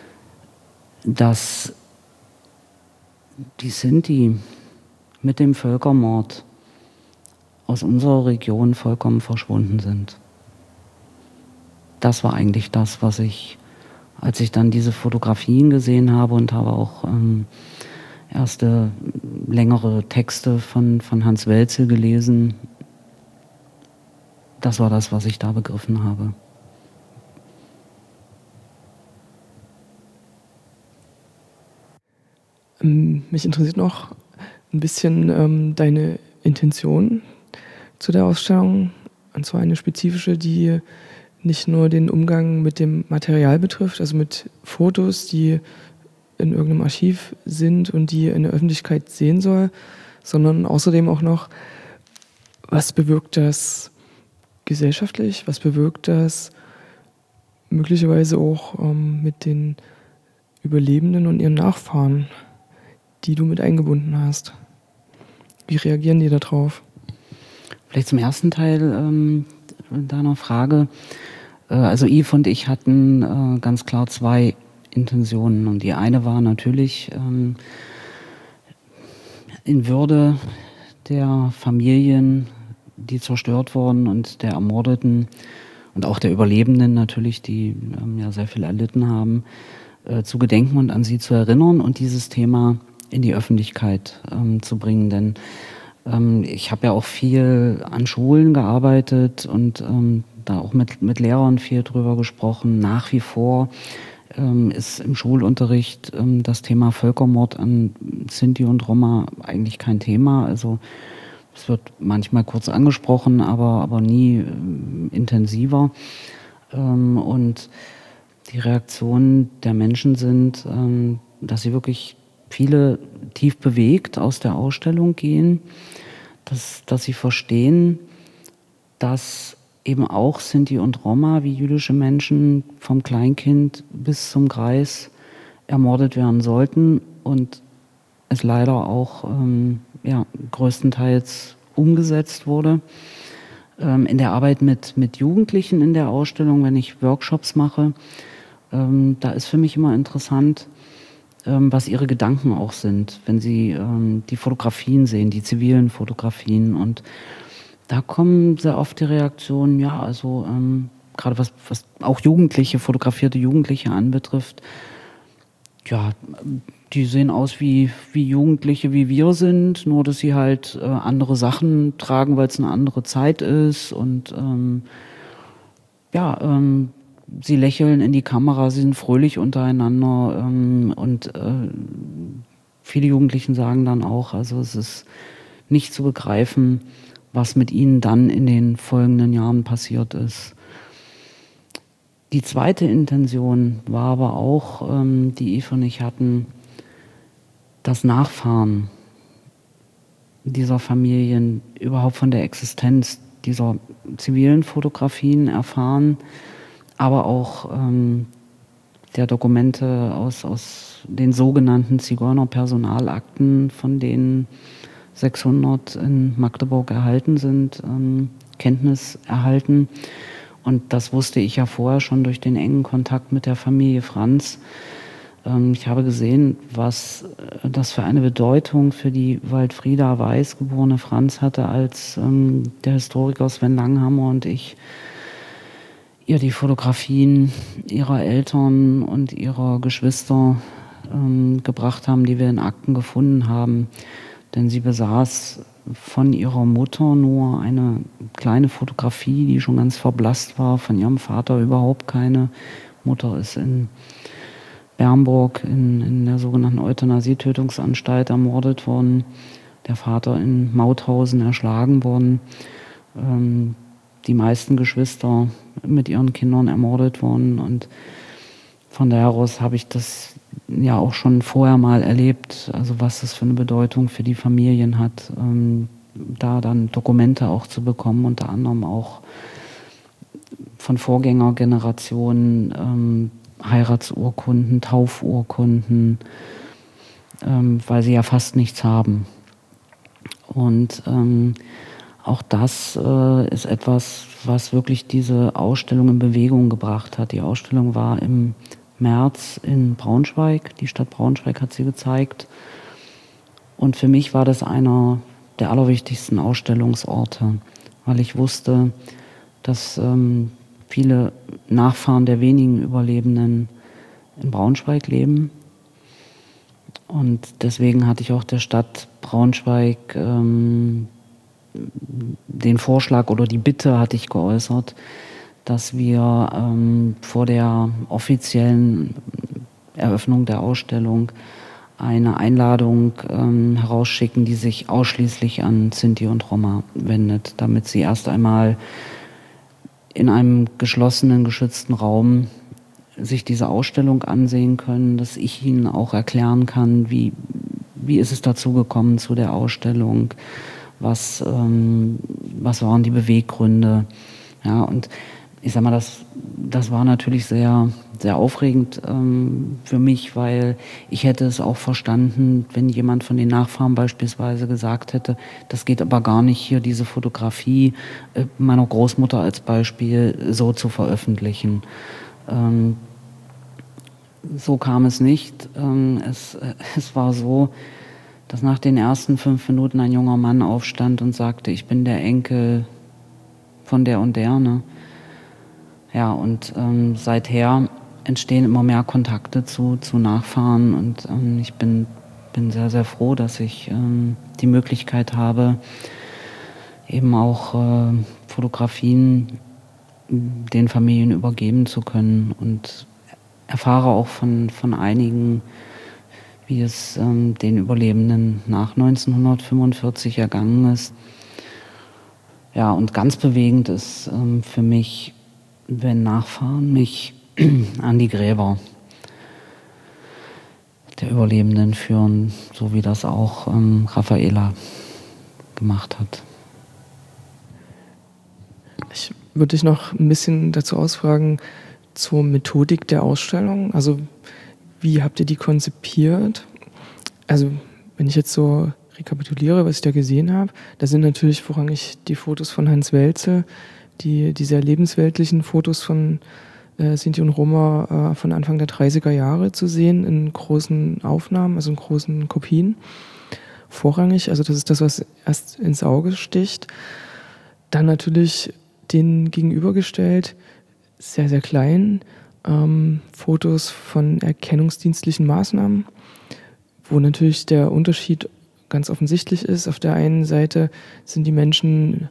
dass die Sinti mit dem Völkermord aus unserer Region vollkommen verschwunden sind. das war eigentlich das, was ich, als ich dann diese Fotografien gesehen habe und habe auch erste längere Texte von Hans Welzel gelesen, das war das, was ich da begriffen habe. Mich interessiert noch ein bisschen deine Intention zu der Ausstellung, und zwar eine spezifische, die nicht nur den Umgang mit dem Material betrifft, also mit Fotos, die in irgendeinem Archiv sind und die in der Öffentlichkeit sehen soll, sondern außerdem auch noch, was bewirkt das gesellschaftlich, was bewirkt das möglicherweise auch mit den Überlebenden und ihren Nachfahren, die du mit eingebunden hast. Wie reagieren die darauf? Vielleicht zum ersten Teil deiner Frage. Also Yves und ich hatten ganz klar zwei Intentionen. Und die eine war natürlich in Würde der Familien, die zerstört wurden, und der Ermordeten und auch der Überlebenden natürlich, die ja sehr viel erlitten haben, zu gedenken und an sie zu erinnern und dieses Thema in die Öffentlichkeit zu bringen. Denn ich habe ja auch viel an Schulen gearbeitet und da auch mit Lehrern viel drüber gesprochen. Nach wie vor ist im Schulunterricht das Thema Völkermord an Sinti und Roma eigentlich kein Thema. Also es wird manchmal kurz angesprochen, aber nie intensiver. Und die Reaktionen der Menschen sind, dass sie wirklich viele tief bewegt aus der Ausstellung gehen, dass sie verstehen, dass eben auch Sinti und Roma wie jüdische Menschen vom Kleinkind bis zum Greis ermordet werden sollten und es leider auch größtenteils umgesetzt wurde. In der Arbeit mit Jugendlichen in der Ausstellung, wenn ich Workshops mache, da ist für mich immer interessant, was ihre Gedanken auch sind, wenn sie die Fotografien sehen, die zivilen Fotografien. Und da kommen sehr oft die Reaktionen, gerade was auch fotografierte Jugendliche anbetrifft, ja, die sehen aus wie Jugendliche, wie wir sind, nur dass sie halt andere Sachen tragen, weil es eine andere Zeit ist. Und sie lächeln in die Kamera, sie sind fröhlich untereinander. Und viele Jugendlichen sagen dann auch, also es ist nicht zu begreifen, was mit ihnen dann in den folgenden Jahren passiert ist. Die zweite Intention war aber auch, die Yves und ich hatten, das Nachfahren dieser Familien überhaupt von der Existenz dieser zivilen Fotografien erfahren, aber auch der Dokumente aus den sogenannten Zigeuner-Personalakten, von denen 600 in Magdeburg erhalten sind, Kenntnis erhalten. Und das wusste ich ja vorher schon durch den engen Kontakt mit der Familie Franz. Ich habe gesehen, was das für eine Bedeutung für die Waldfrieda Weiß geborene Franz hatte, als der Historiker Sven Langhammer und ich ihr die Fotografien ihrer Eltern und ihrer Geschwister gebracht haben, die wir in Akten gefunden haben. Denn sie besaß von ihrer Mutter nur eine kleine Fotografie, die schon ganz verblasst war, von ihrem Vater überhaupt keine. Mutter ist in Bernburg in der sogenannten Euthanasie-Tötungsanstalt ermordet worden, der Vater in Mauthausen erschlagen worden, die meisten Geschwister mit ihren Kindern ermordet worden. Und von daher aus habe ich das ja auch schon vorher mal erlebt, also was das für eine Bedeutung für die Familien hat, da dann Dokumente auch zu bekommen, unter anderem auch von Vorgängergenerationen, Heiratsurkunden, Taufurkunden, weil sie ja fast nichts haben. Und auch das ist etwas, was wirklich diese Ausstellung in Bewegung gebracht hat. Die Ausstellung war im März in Braunschweig. Die Stadt Braunschweig hat sie gezeigt. Und für mich war das einer der allerwichtigsten Ausstellungsorte, weil ich wusste, dass viele Nachfahren der wenigen Überlebenden in Braunschweig leben. Und deswegen hatte ich auch der Stadt Braunschweig den Vorschlag oder die Bitte hatte ich geäußert, dass wir vor der offiziellen Eröffnung der Ausstellung eine Einladung herausschicken, die sich ausschließlich an Sinti und Roma wendet, damit sie erst einmal in einem geschlossenen, geschützten Raum sich diese Ausstellung ansehen können, dass ich ihnen auch erklären kann, wie ist es dazu gekommen zu der Ausstellung, was waren die Beweggründe. Ja, und ich sag mal, das war natürlich sehr, sehr aufregend für mich, weil ich hätte es auch verstanden, wenn jemand von den Nachfahren beispielsweise gesagt hätte, das geht aber gar nicht, hier diese Fotografie meiner Großmutter als Beispiel so zu veröffentlichen. So kam es nicht. Es war so, dass nach den ersten 5 Minuten ein junger Mann aufstand und sagte, ich bin der Enkel von der und der, ne? Ja, und seither entstehen immer mehr Kontakte zu Nachfahren und ich bin sehr, sehr froh, dass ich die Möglichkeit habe, eben auch Fotografien den Familien übergeben zu können und erfahre auch von einigen, wie es den Überlebenden nach 1945 ergangen ist. Ja, und ganz bewegend ist für mich, wenn Nachfahren mich an die Gräber der Überlebenden führen, so wie das auch Raffaela gemacht hat. Ich würde dich noch ein bisschen dazu ausfragen zur Methodik der Ausstellung. Also wie habt ihr die konzipiert? Also wenn ich jetzt so rekapituliere, was ich da gesehen habe, da sind natürlich vorrangig die Fotos von Hans Welzel, die sehr lebensweltlichen Fotos von Sinti und Roma von Anfang der 30er Jahre zu sehen, in großen Aufnahmen, also in großen Kopien. Vorrangig, also das ist das, was erst ins Auge sticht. Dann natürlich denen gegenübergestellt, sehr, sehr klein, Fotos von erkennungsdienstlichen Maßnahmen, wo natürlich der Unterschied ganz offensichtlich ist. Auf der einen Seite sind die Menschen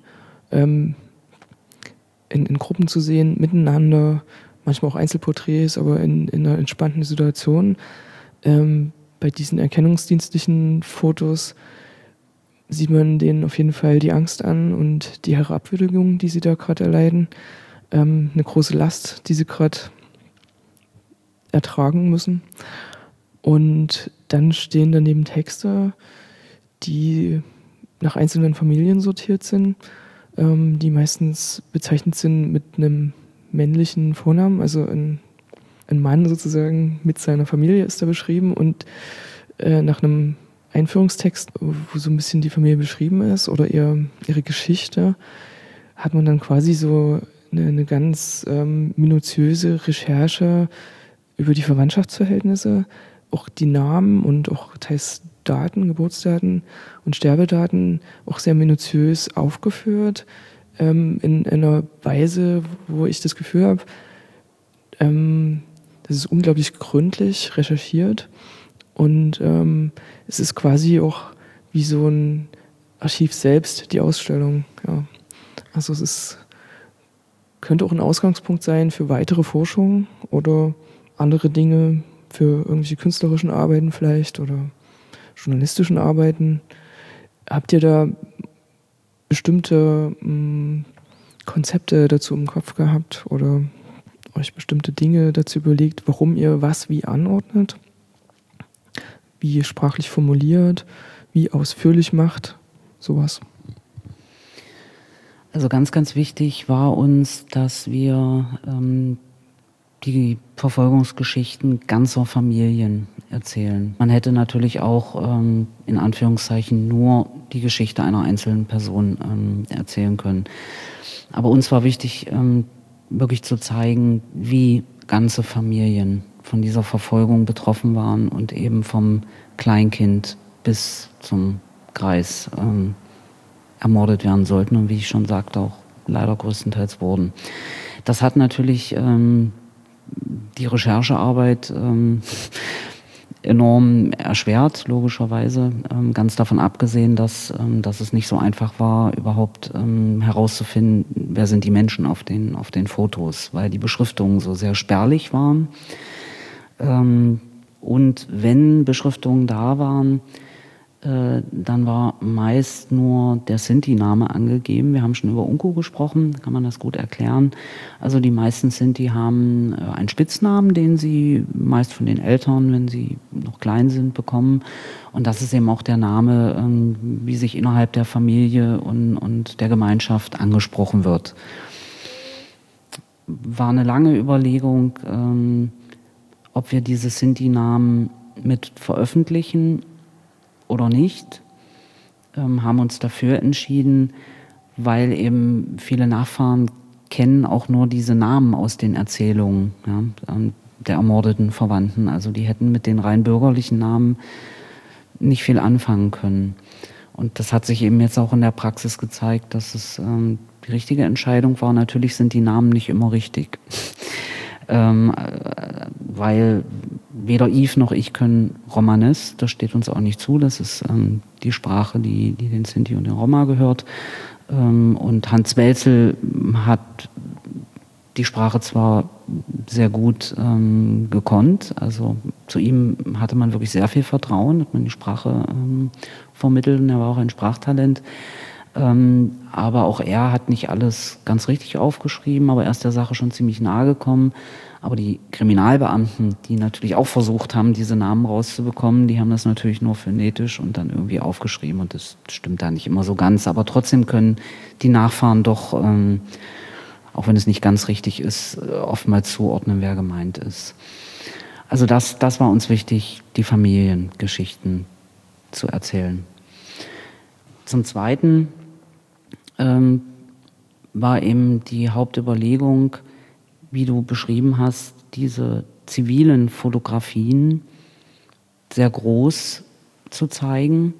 in Gruppen zu sehen, miteinander, manchmal auch Einzelporträts, aber in einer entspannten Situation. Bei diesen erkennungsdienstlichen Fotos sieht man denen auf jeden Fall die Angst an und die Herabwürdigung, die sie da gerade erleiden. Eine große Last, die sie gerade ertragen müssen. Und dann stehen daneben Texte, die nach einzelnen Familien sortiert sind, die meistens bezeichnet sind mit einem männlichen Vornamen, also ein Mann sozusagen mit seiner Familie ist da beschrieben und nach einem Einführungstext, wo so ein bisschen die Familie beschrieben ist oder ihre Geschichte, hat man dann quasi so eine ganz minutiöse Recherche über die Verwandtschaftsverhältnisse, auch die Namen und auch teils Daten, Geburtsdaten und Sterbedaten auch sehr minutiös aufgeführt, in einer Weise, wo ich das Gefühl habe, das ist unglaublich gründlich recherchiert und es ist quasi auch wie so ein Archiv selbst, die Ausstellung. Ja. Also könnte auch ein Ausgangspunkt sein für weitere Forschung oder andere Dinge, für irgendwelche künstlerischen Arbeiten vielleicht oder journalistischen Arbeiten. Habt ihr da bestimmte Konzepte dazu im Kopf gehabt oder euch bestimmte Dinge dazu überlegt, warum ihr was wie anordnet, wie sprachlich formuliert, wie ausführlich macht, sowas? Also ganz, ganz wichtig war uns, dass wir die Verfolgungsgeschichten ganzer Familien erzählen. Man hätte natürlich auch in Anführungszeichen nur die Geschichte einer einzelnen Person erzählen können. Aber uns war wichtig, wirklich zu zeigen, wie ganze Familien von dieser Verfolgung betroffen waren und eben vom Kleinkind bis zum Greis ermordet werden sollten und wie ich schon sagte, auch leider größtenteils wurden. Das hat natürlich die Recherchearbeit enorm erschwert, logischerweise. Ganz davon abgesehen, dass es nicht so einfach war, überhaupt herauszufinden, wer sind die Menschen auf den Fotos, weil die Beschriftungen so sehr spärlich waren. Und wenn Beschriftungen da waren, dann war meist nur der Sinti-Name angegeben. Wir haben schon über Unku gesprochen, kann man das gut erklären. Also die meisten Sinti haben einen Spitznamen, den sie meist von den Eltern, wenn sie noch klein sind, bekommen. Und das ist eben auch der Name, wie sich innerhalb der Familie und der Gemeinschaft angesprochen wird. War eine lange Überlegung, ob wir diese Sinti-Namen mit veröffentlichen oder nicht, haben uns dafür entschieden, weil eben viele Nachfahren kennen auch nur diese Namen aus den Erzählungen, ja, der ermordeten Verwandten. Also die hätten mit den rein bürgerlichen Namen nicht viel anfangen können. Und das hat sich eben jetzt auch in der Praxis gezeigt, dass es die richtige Entscheidung war. Natürlich sind die Namen nicht immer richtig. Weil weder Yves noch ich können Romanes, das steht uns auch nicht zu, das ist die Sprache, die den Sinti und den Roma gehört. Und Hans Welzel hat die Sprache zwar sehr gut gekonnt, also zu ihm hatte man wirklich sehr viel Vertrauen, hat man die Sprache vermittelt und er war auch ein Sprachtalent. Aber auch er hat nicht alles ganz richtig aufgeschrieben, aber er ist der Sache schon ziemlich nahe gekommen. Aber die Kriminalbeamten, die natürlich auch versucht haben, diese Namen rauszubekommen, die haben das natürlich nur phonetisch und dann irgendwie aufgeschrieben und das stimmt da nicht immer so ganz. Aber trotzdem können die Nachfahren doch, auch wenn es nicht ganz richtig ist, oftmals zuordnen, wer gemeint ist. Also das war uns wichtig, die Familiengeschichten zu erzählen. Zum Zweiten war eben die Hauptüberlegung, wie du beschrieben hast, diese zivilen Fotografien sehr groß zu zeigen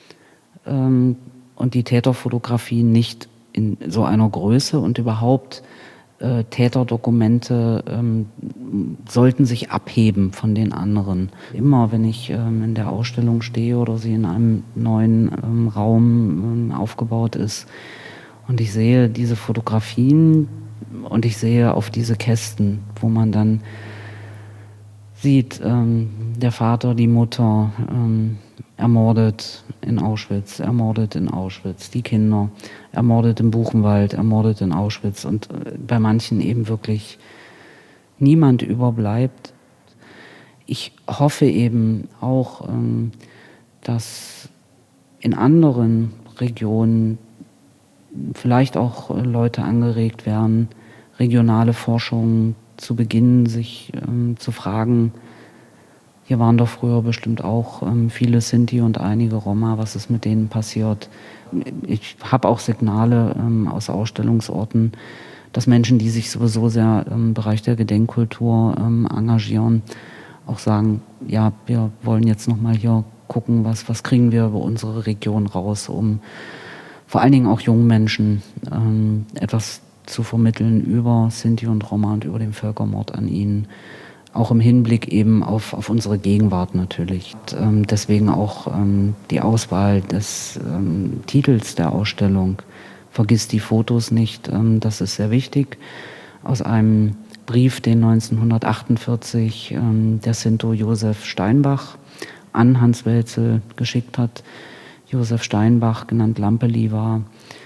und die Täterfotografien nicht in so einer Größe und überhaupt Täterdokumente sollten sich abheben von den anderen. Immer wenn ich in der Ausstellung stehe oder sie in einem neuen Raum aufgebaut ist und ich sehe diese Fotografien und ich sehe auf diese Kästen, wo man dann sieht, der Vater, die Mutter, ermordet in Auschwitz, die Kinder, ermordet im Buchenwald, ermordet in Auschwitz und bei manchen eben wirklich niemand überbleibt. Ich hoffe eben auch, dass in anderen Regionen vielleicht auch Leute angeregt werden, regionale Forschung zu beginnen, sich zu fragen, hier waren doch früher bestimmt auch viele Sinti und einige Roma, was ist mit denen passiert. Ich habe auch Signale aus Ausstellungsorten, dass Menschen, die sich sowieso sehr im Bereich der Gedenkkultur engagieren, auch sagen, ja, wir wollen jetzt nochmal hier gucken, was kriegen wir über unsere Region raus, um vor allen Dingen auch jungen Menschen etwas zu vermitteln über Sinti und Roma und über den Völkermord an ihnen. Auch im Hinblick eben auf unsere Gegenwart natürlich. Und, deswegen auch die Auswahl des Titels der Ausstellung. Vergiss die Fotos nicht, das ist sehr wichtig. Aus einem Brief, den 1948 der Sinto Josef Steinbach an Hans Welzel geschickt hat. Josef Steinbach, genannt Lampeli, war,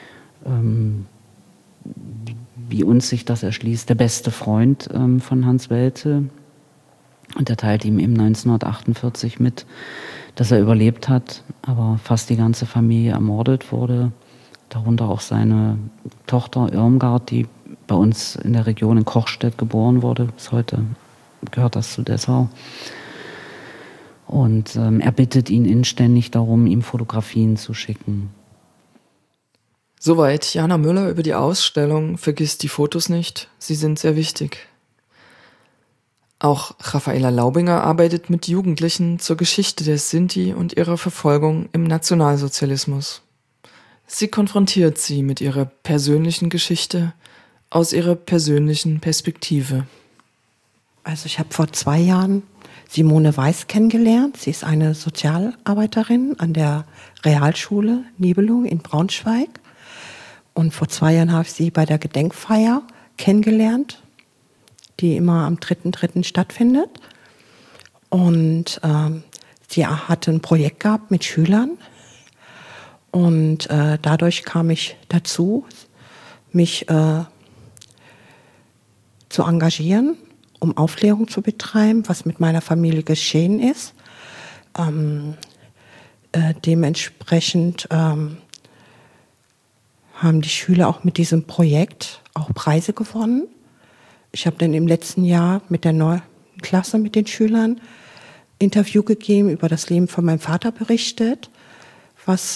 wie uns sich das erschließt, der beste Freund von Hans Welzel. Und er teilte ihm eben 1948 mit, dass er überlebt hat, aber fast die ganze Familie ermordet wurde. Darunter auch seine Tochter Irmgard, die bei uns in der Region in Kochstedt geboren wurde. Bis heute gehört das zu Dessau. Und er bittet ihn inständig darum, ihm Fotografien zu schicken. Soweit Jana Müller über die Ausstellung Vergiss die Fotos nicht, sie sind sehr wichtig. Auch Raffaela Laubinger arbeitet mit Jugendlichen zur Geschichte der Sinti und ihrer Verfolgung im Nationalsozialismus. Sie konfrontiert sie mit ihrer persönlichen Geschichte, aus ihrer persönlichen Perspektive. Also ich habe vor 2 Jahren Simone Weiß kennengelernt. Sie ist eine Sozialarbeiterin an der Realschule Nibelung in Braunschweig. Und vor 2 Jahren habe ich sie bei der Gedenkfeier kennengelernt, die immer am 3.3. stattfindet. Und sie hatte ein Projekt gehabt mit Schülern. Und dadurch kam ich dazu, mich zu engagieren, um Aufklärung zu betreiben, was mit meiner Familie geschehen ist. Dementsprechend haben die Schüler auch mit diesem Projekt auch Preise gewonnen. Ich habe dann im letzten Jahr mit der 9. Klasse mit den Schülern Interview gegeben, über das Leben von meinem Vater berichtet, was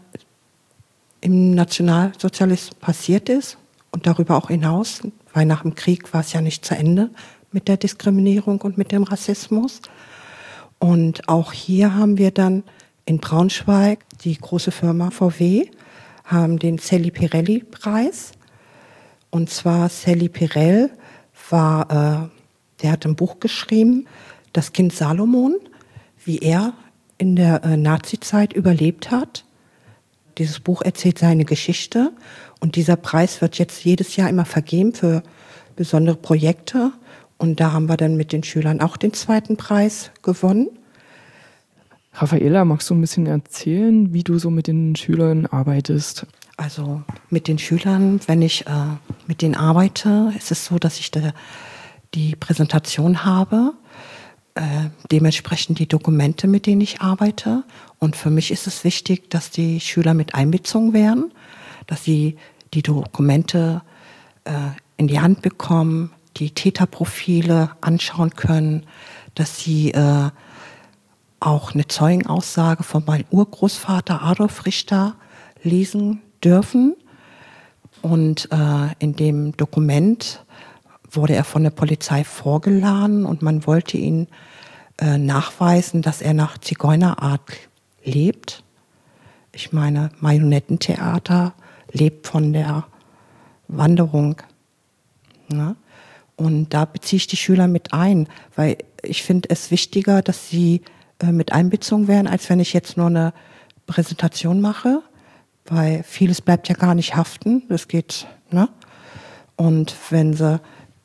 im Nationalsozialismus passiert ist und darüber auch hinaus, weil nach dem Krieg war es ja nicht zu Ende mit der Diskriminierung und mit dem Rassismus. Und auch hier haben wir dann in Braunschweig, die große Firma VW, haben den Sally Pirelli-Preis. Und zwar Sally Pirelli der hat ein Buch geschrieben, Das Kind Salomon, wie er in der Nazizeit überlebt hat. Dieses Buch erzählt seine Geschichte und dieser Preis wird jetzt jedes Jahr immer vergeben für besondere Projekte. Und da haben wir dann mit den Schülern auch den 2. Preis gewonnen. Raffaela, magst du ein bisschen erzählen, wie du so mit den Schülern arbeitest? Also mit den Schülern, wenn ich mit denen arbeite, ist es so, dass ich die Präsentation habe, dementsprechend die Dokumente, mit denen ich arbeite. Und für mich ist es wichtig, dass die Schüler mit einbezogen werden, dass sie die Dokumente in die Hand bekommen, die Täterprofile anschauen können, dass sie auch eine Zeugenaussage von meinem Urgroßvater Adolf Richter lesen dürfen. Und in dem Dokument wurde er von der Polizei vorgeladen und man wollte ihn nachweisen, dass er nach Zigeunerart lebt. Ich meine, Marionettentheater lebt von der Wanderung. Ne? Und da beziehe ich die Schüler mit ein, weil ich finde es wichtiger, dass sie mit einbezogen werden, als wenn ich jetzt nur eine Präsentation mache, weil vieles bleibt ja gar nicht haften. Das geht, ne? Und wenn sie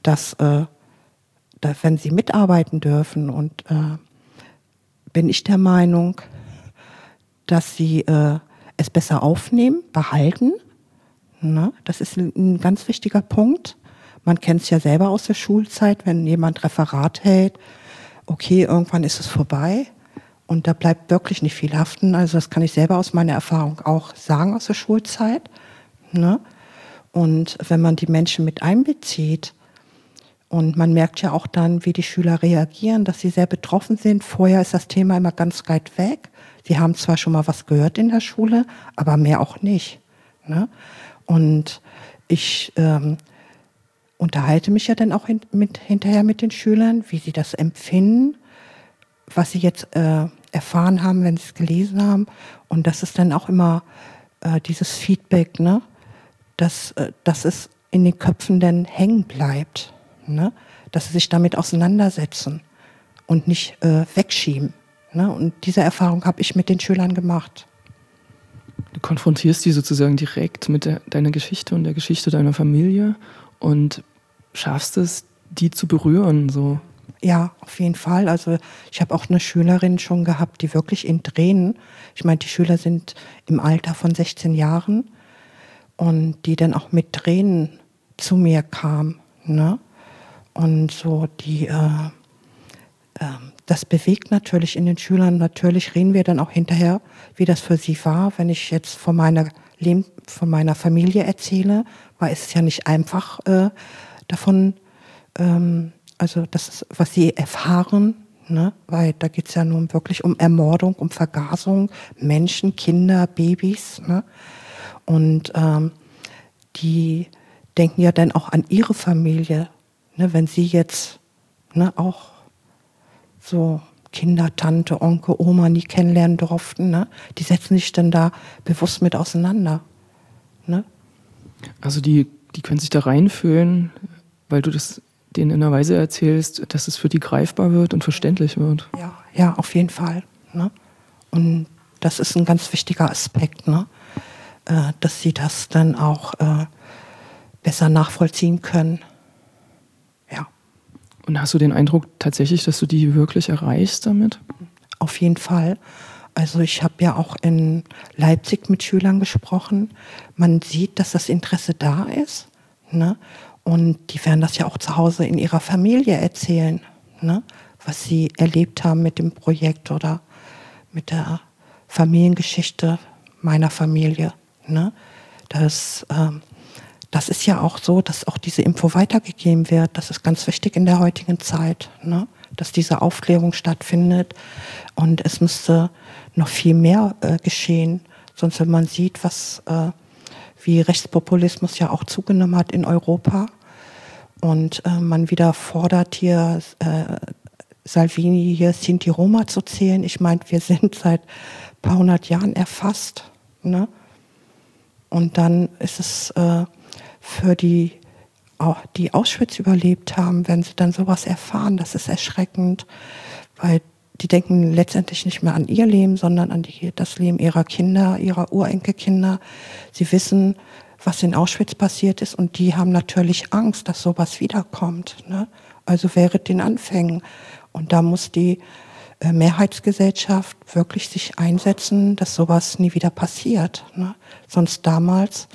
wenn sie mitarbeiten dürfen und bin ich der Meinung, dass sie es besser aufnehmen, behalten. Ne? Das ist ein ganz wichtiger Punkt. Man kennt es ja selber aus der Schulzeit, wenn jemand Referat hält, okay, irgendwann ist es vorbei und da bleibt wirklich nicht viel haften. Also das kann ich selber aus meiner Erfahrung auch sagen aus der Schulzeit. Ne? Und wenn man die Menschen mit einbezieht, und man merkt ja auch dann, wie die Schüler reagieren, dass sie sehr betroffen sind. Vorher ist das Thema immer ganz weit weg. Sie haben zwar schon mal was gehört in der Schule, aber mehr auch nicht. Ne? Und ich unterhalte mich ja dann auch hinterher mit den Schülern, wie sie das empfinden, was sie jetzt erfahren haben, wenn sie es gelesen haben. Und das ist dann auch immer dieses Feedback, ne? Dass es in den Köpfen dann hängen bleibt. Ne? Dass sie sich damit auseinandersetzen und nicht wegschieben. Ne? Und diese Erfahrung habe ich mit den Schülern gemacht. Du konfrontierst die sozusagen direkt mit deiner Geschichte und der Geschichte deiner Familie und schaffst es, die zu berühren. So. Ja, auf jeden Fall. Also ich habe auch eine Schülerin schon gehabt, die wirklich in Tränen, ich meine, die Schüler sind im Alter von 16 Jahren und die dann auch mit Tränen zu mir kam. Ne? Und so das bewegt natürlich in den Schülern. Natürlich reden wir dann auch hinterher, wie das für sie war, wenn ich jetzt von meiner Familie erzähle, weil es ist ja nicht einfach davon, also das ist, was sie erfahren, ne? Weil da geht es ja nun wirklich um Ermordung, um Vergasung, Menschen, Kinder, Babys. Ne? Und die denken ja dann auch an ihre Familie. Ne, wenn sie jetzt auch so Kinder, Tante, Onkel, Oma nie kennenlernen durften, ne, die setzen sich dann da bewusst mit auseinander. Ne? Also die die können sich da reinfühlen, weil du das denen in einer Weise erzählst, dass es für die greifbar wird und verständlich wird. Ja, auf jeden Fall. Ne? Und das ist ein ganz wichtiger Aspekt, ne? Dass sie das dann auch besser nachvollziehen können. Ja. Und hast du den Eindruck tatsächlich, dass du die wirklich erreichst damit? Auf jeden Fall. Also ich habe ja auch in Leipzig mit Schülern gesprochen. Man sieht, dass das Interesse da ist, ne? Und die werden das ja auch zu Hause in ihrer Familie erzählen, ne? Was sie erlebt haben mit dem Projekt oder mit der Familiengeschichte meiner Familie. Ne? Das ist ja auch so, dass auch diese Info weitergegeben wird. Das ist ganz wichtig in der heutigen Zeit, ne? Dass diese Aufklärung stattfindet. Und es müsste noch viel mehr geschehen. Sonst, wenn man sieht, wie Rechtspopulismus ja auch zugenommen hat in Europa und man wieder fordert, hier Salvini, hier Sinti Roma zu zählen. Ich meine, wir sind seit ein paar hundert Jahren erfasst. Ne? Und dann ist es für die Auschwitz überlebt haben, wenn sie dann sowas erfahren, das ist erschreckend, weil die denken letztendlich nicht mehr an ihr Leben, sondern an das Leben ihrer Kinder, ihrer Urenkelkinder. Sie wissen, was in Auschwitz passiert ist und die haben natürlich Angst, dass sowas wiederkommt. Ne? Also wäre den Anfängen. Und da muss die Mehrheitsgesellschaft wirklich sich einsetzen, dass sowas nie wieder passiert. Ne? Sonst damals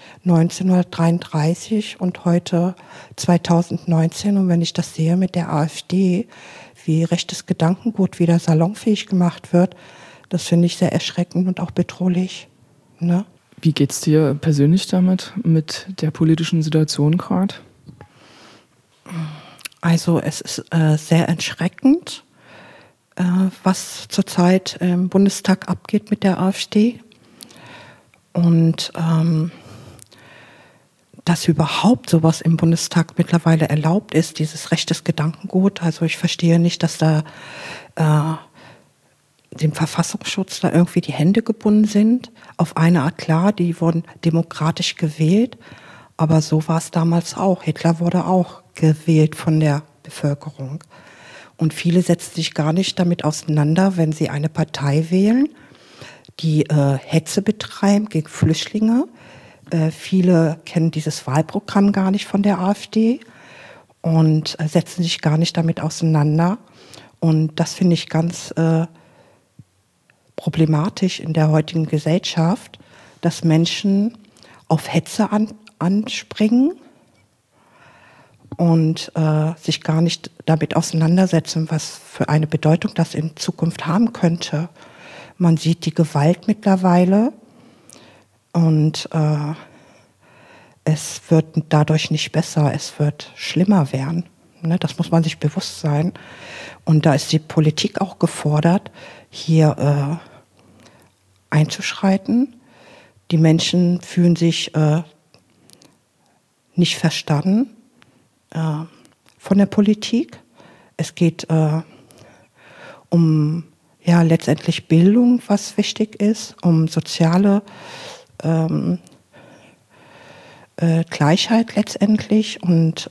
1933 und heute 2019, und wenn ich das sehe mit der AfD, wie rechtes Gedankengut wieder salonfähig gemacht wird, das finde ich sehr erschreckend und auch bedrohlich. Ne? Wie geht's dir persönlich damit, mit der politischen Situation gerade? Also es ist sehr erschreckend, was zurzeit im Bundestag abgeht mit der AfD. Und dass überhaupt sowas im Bundestag mittlerweile erlaubt ist, dieses rechtes Gedankengut. Also ich verstehe nicht, dass da dem Verfassungsschutz da irgendwie die Hände gebunden sind. Auf eine Art klar, die wurden demokratisch gewählt, aber so war es damals auch. Hitler wurde auch gewählt von der Bevölkerung. Und viele setzen sich gar nicht damit auseinander, wenn sie eine Partei wählen, die Hetze betreiben gegen Flüchtlinge. Viele kennen dieses Wahlprogramm gar nicht von der AfD und setzen sich gar nicht damit auseinander. Und das finde ich ganz problematisch in der heutigen Gesellschaft, dass Menschen auf Hetze anspringen und sich gar nicht damit auseinandersetzen, was für eine Bedeutung das in Zukunft haben könnte. Man sieht die Gewalt mittlerweile und es wird dadurch nicht besser, es wird schlimmer werden. Ne? Das muss man sich bewusst sein. Und da ist die Politik auch gefordert, hier einzuschreiten. Die Menschen fühlen sich nicht verstanden von der Politik. Es geht um letztendlich Bildung, was wichtig ist, um soziale Gleichheit letztendlich. Und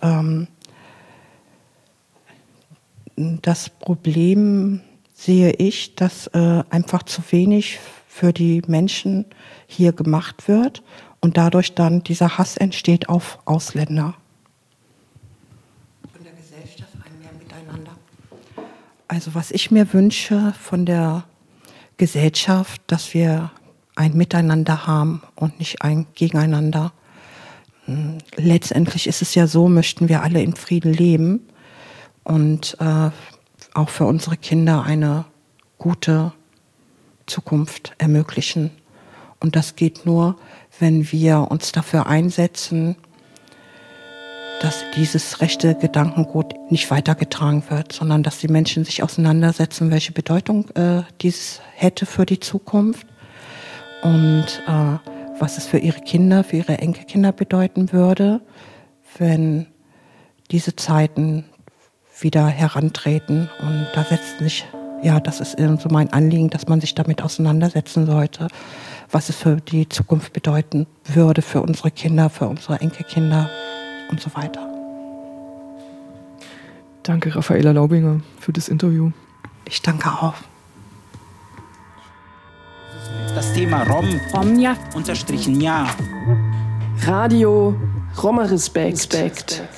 das Problem sehe ich, dass einfach zu wenig für die Menschen hier gemacht wird und dadurch dann dieser Hass entsteht auf Ausländer. Von der Gesellschaft ein mehr Miteinander. Also was ich mir wünsche von der Gesellschaft, dass wir ein Miteinander haben und nicht ein Gegeneinander. Letztendlich ist es ja so, möchten wir alle in Frieden leben und auch für unsere Kinder eine gute Zukunft ermöglichen. Und das geht nur, wenn wir uns dafür einsetzen, dass dieses rechte Gedankengut nicht weitergetragen wird, sondern dass die Menschen sich auseinandersetzen, welche Bedeutung dies hätte für die Zukunft und was es für ihre Kinder, für ihre Enkelkinder bedeuten würde, wenn diese Zeiten wieder herantreten. Und da setzen sich ja, das ist so mein Anliegen, dass man sich damit auseinandersetzen sollte, was es für die Zukunft bedeuten würde, für unsere Kinder, für unsere Enkelkinder und so weiter. Danke, Raffaela Laubinger, für das Interview. Ich danke auch. Das Thema Romja _ ja. Radio Roma Respekt.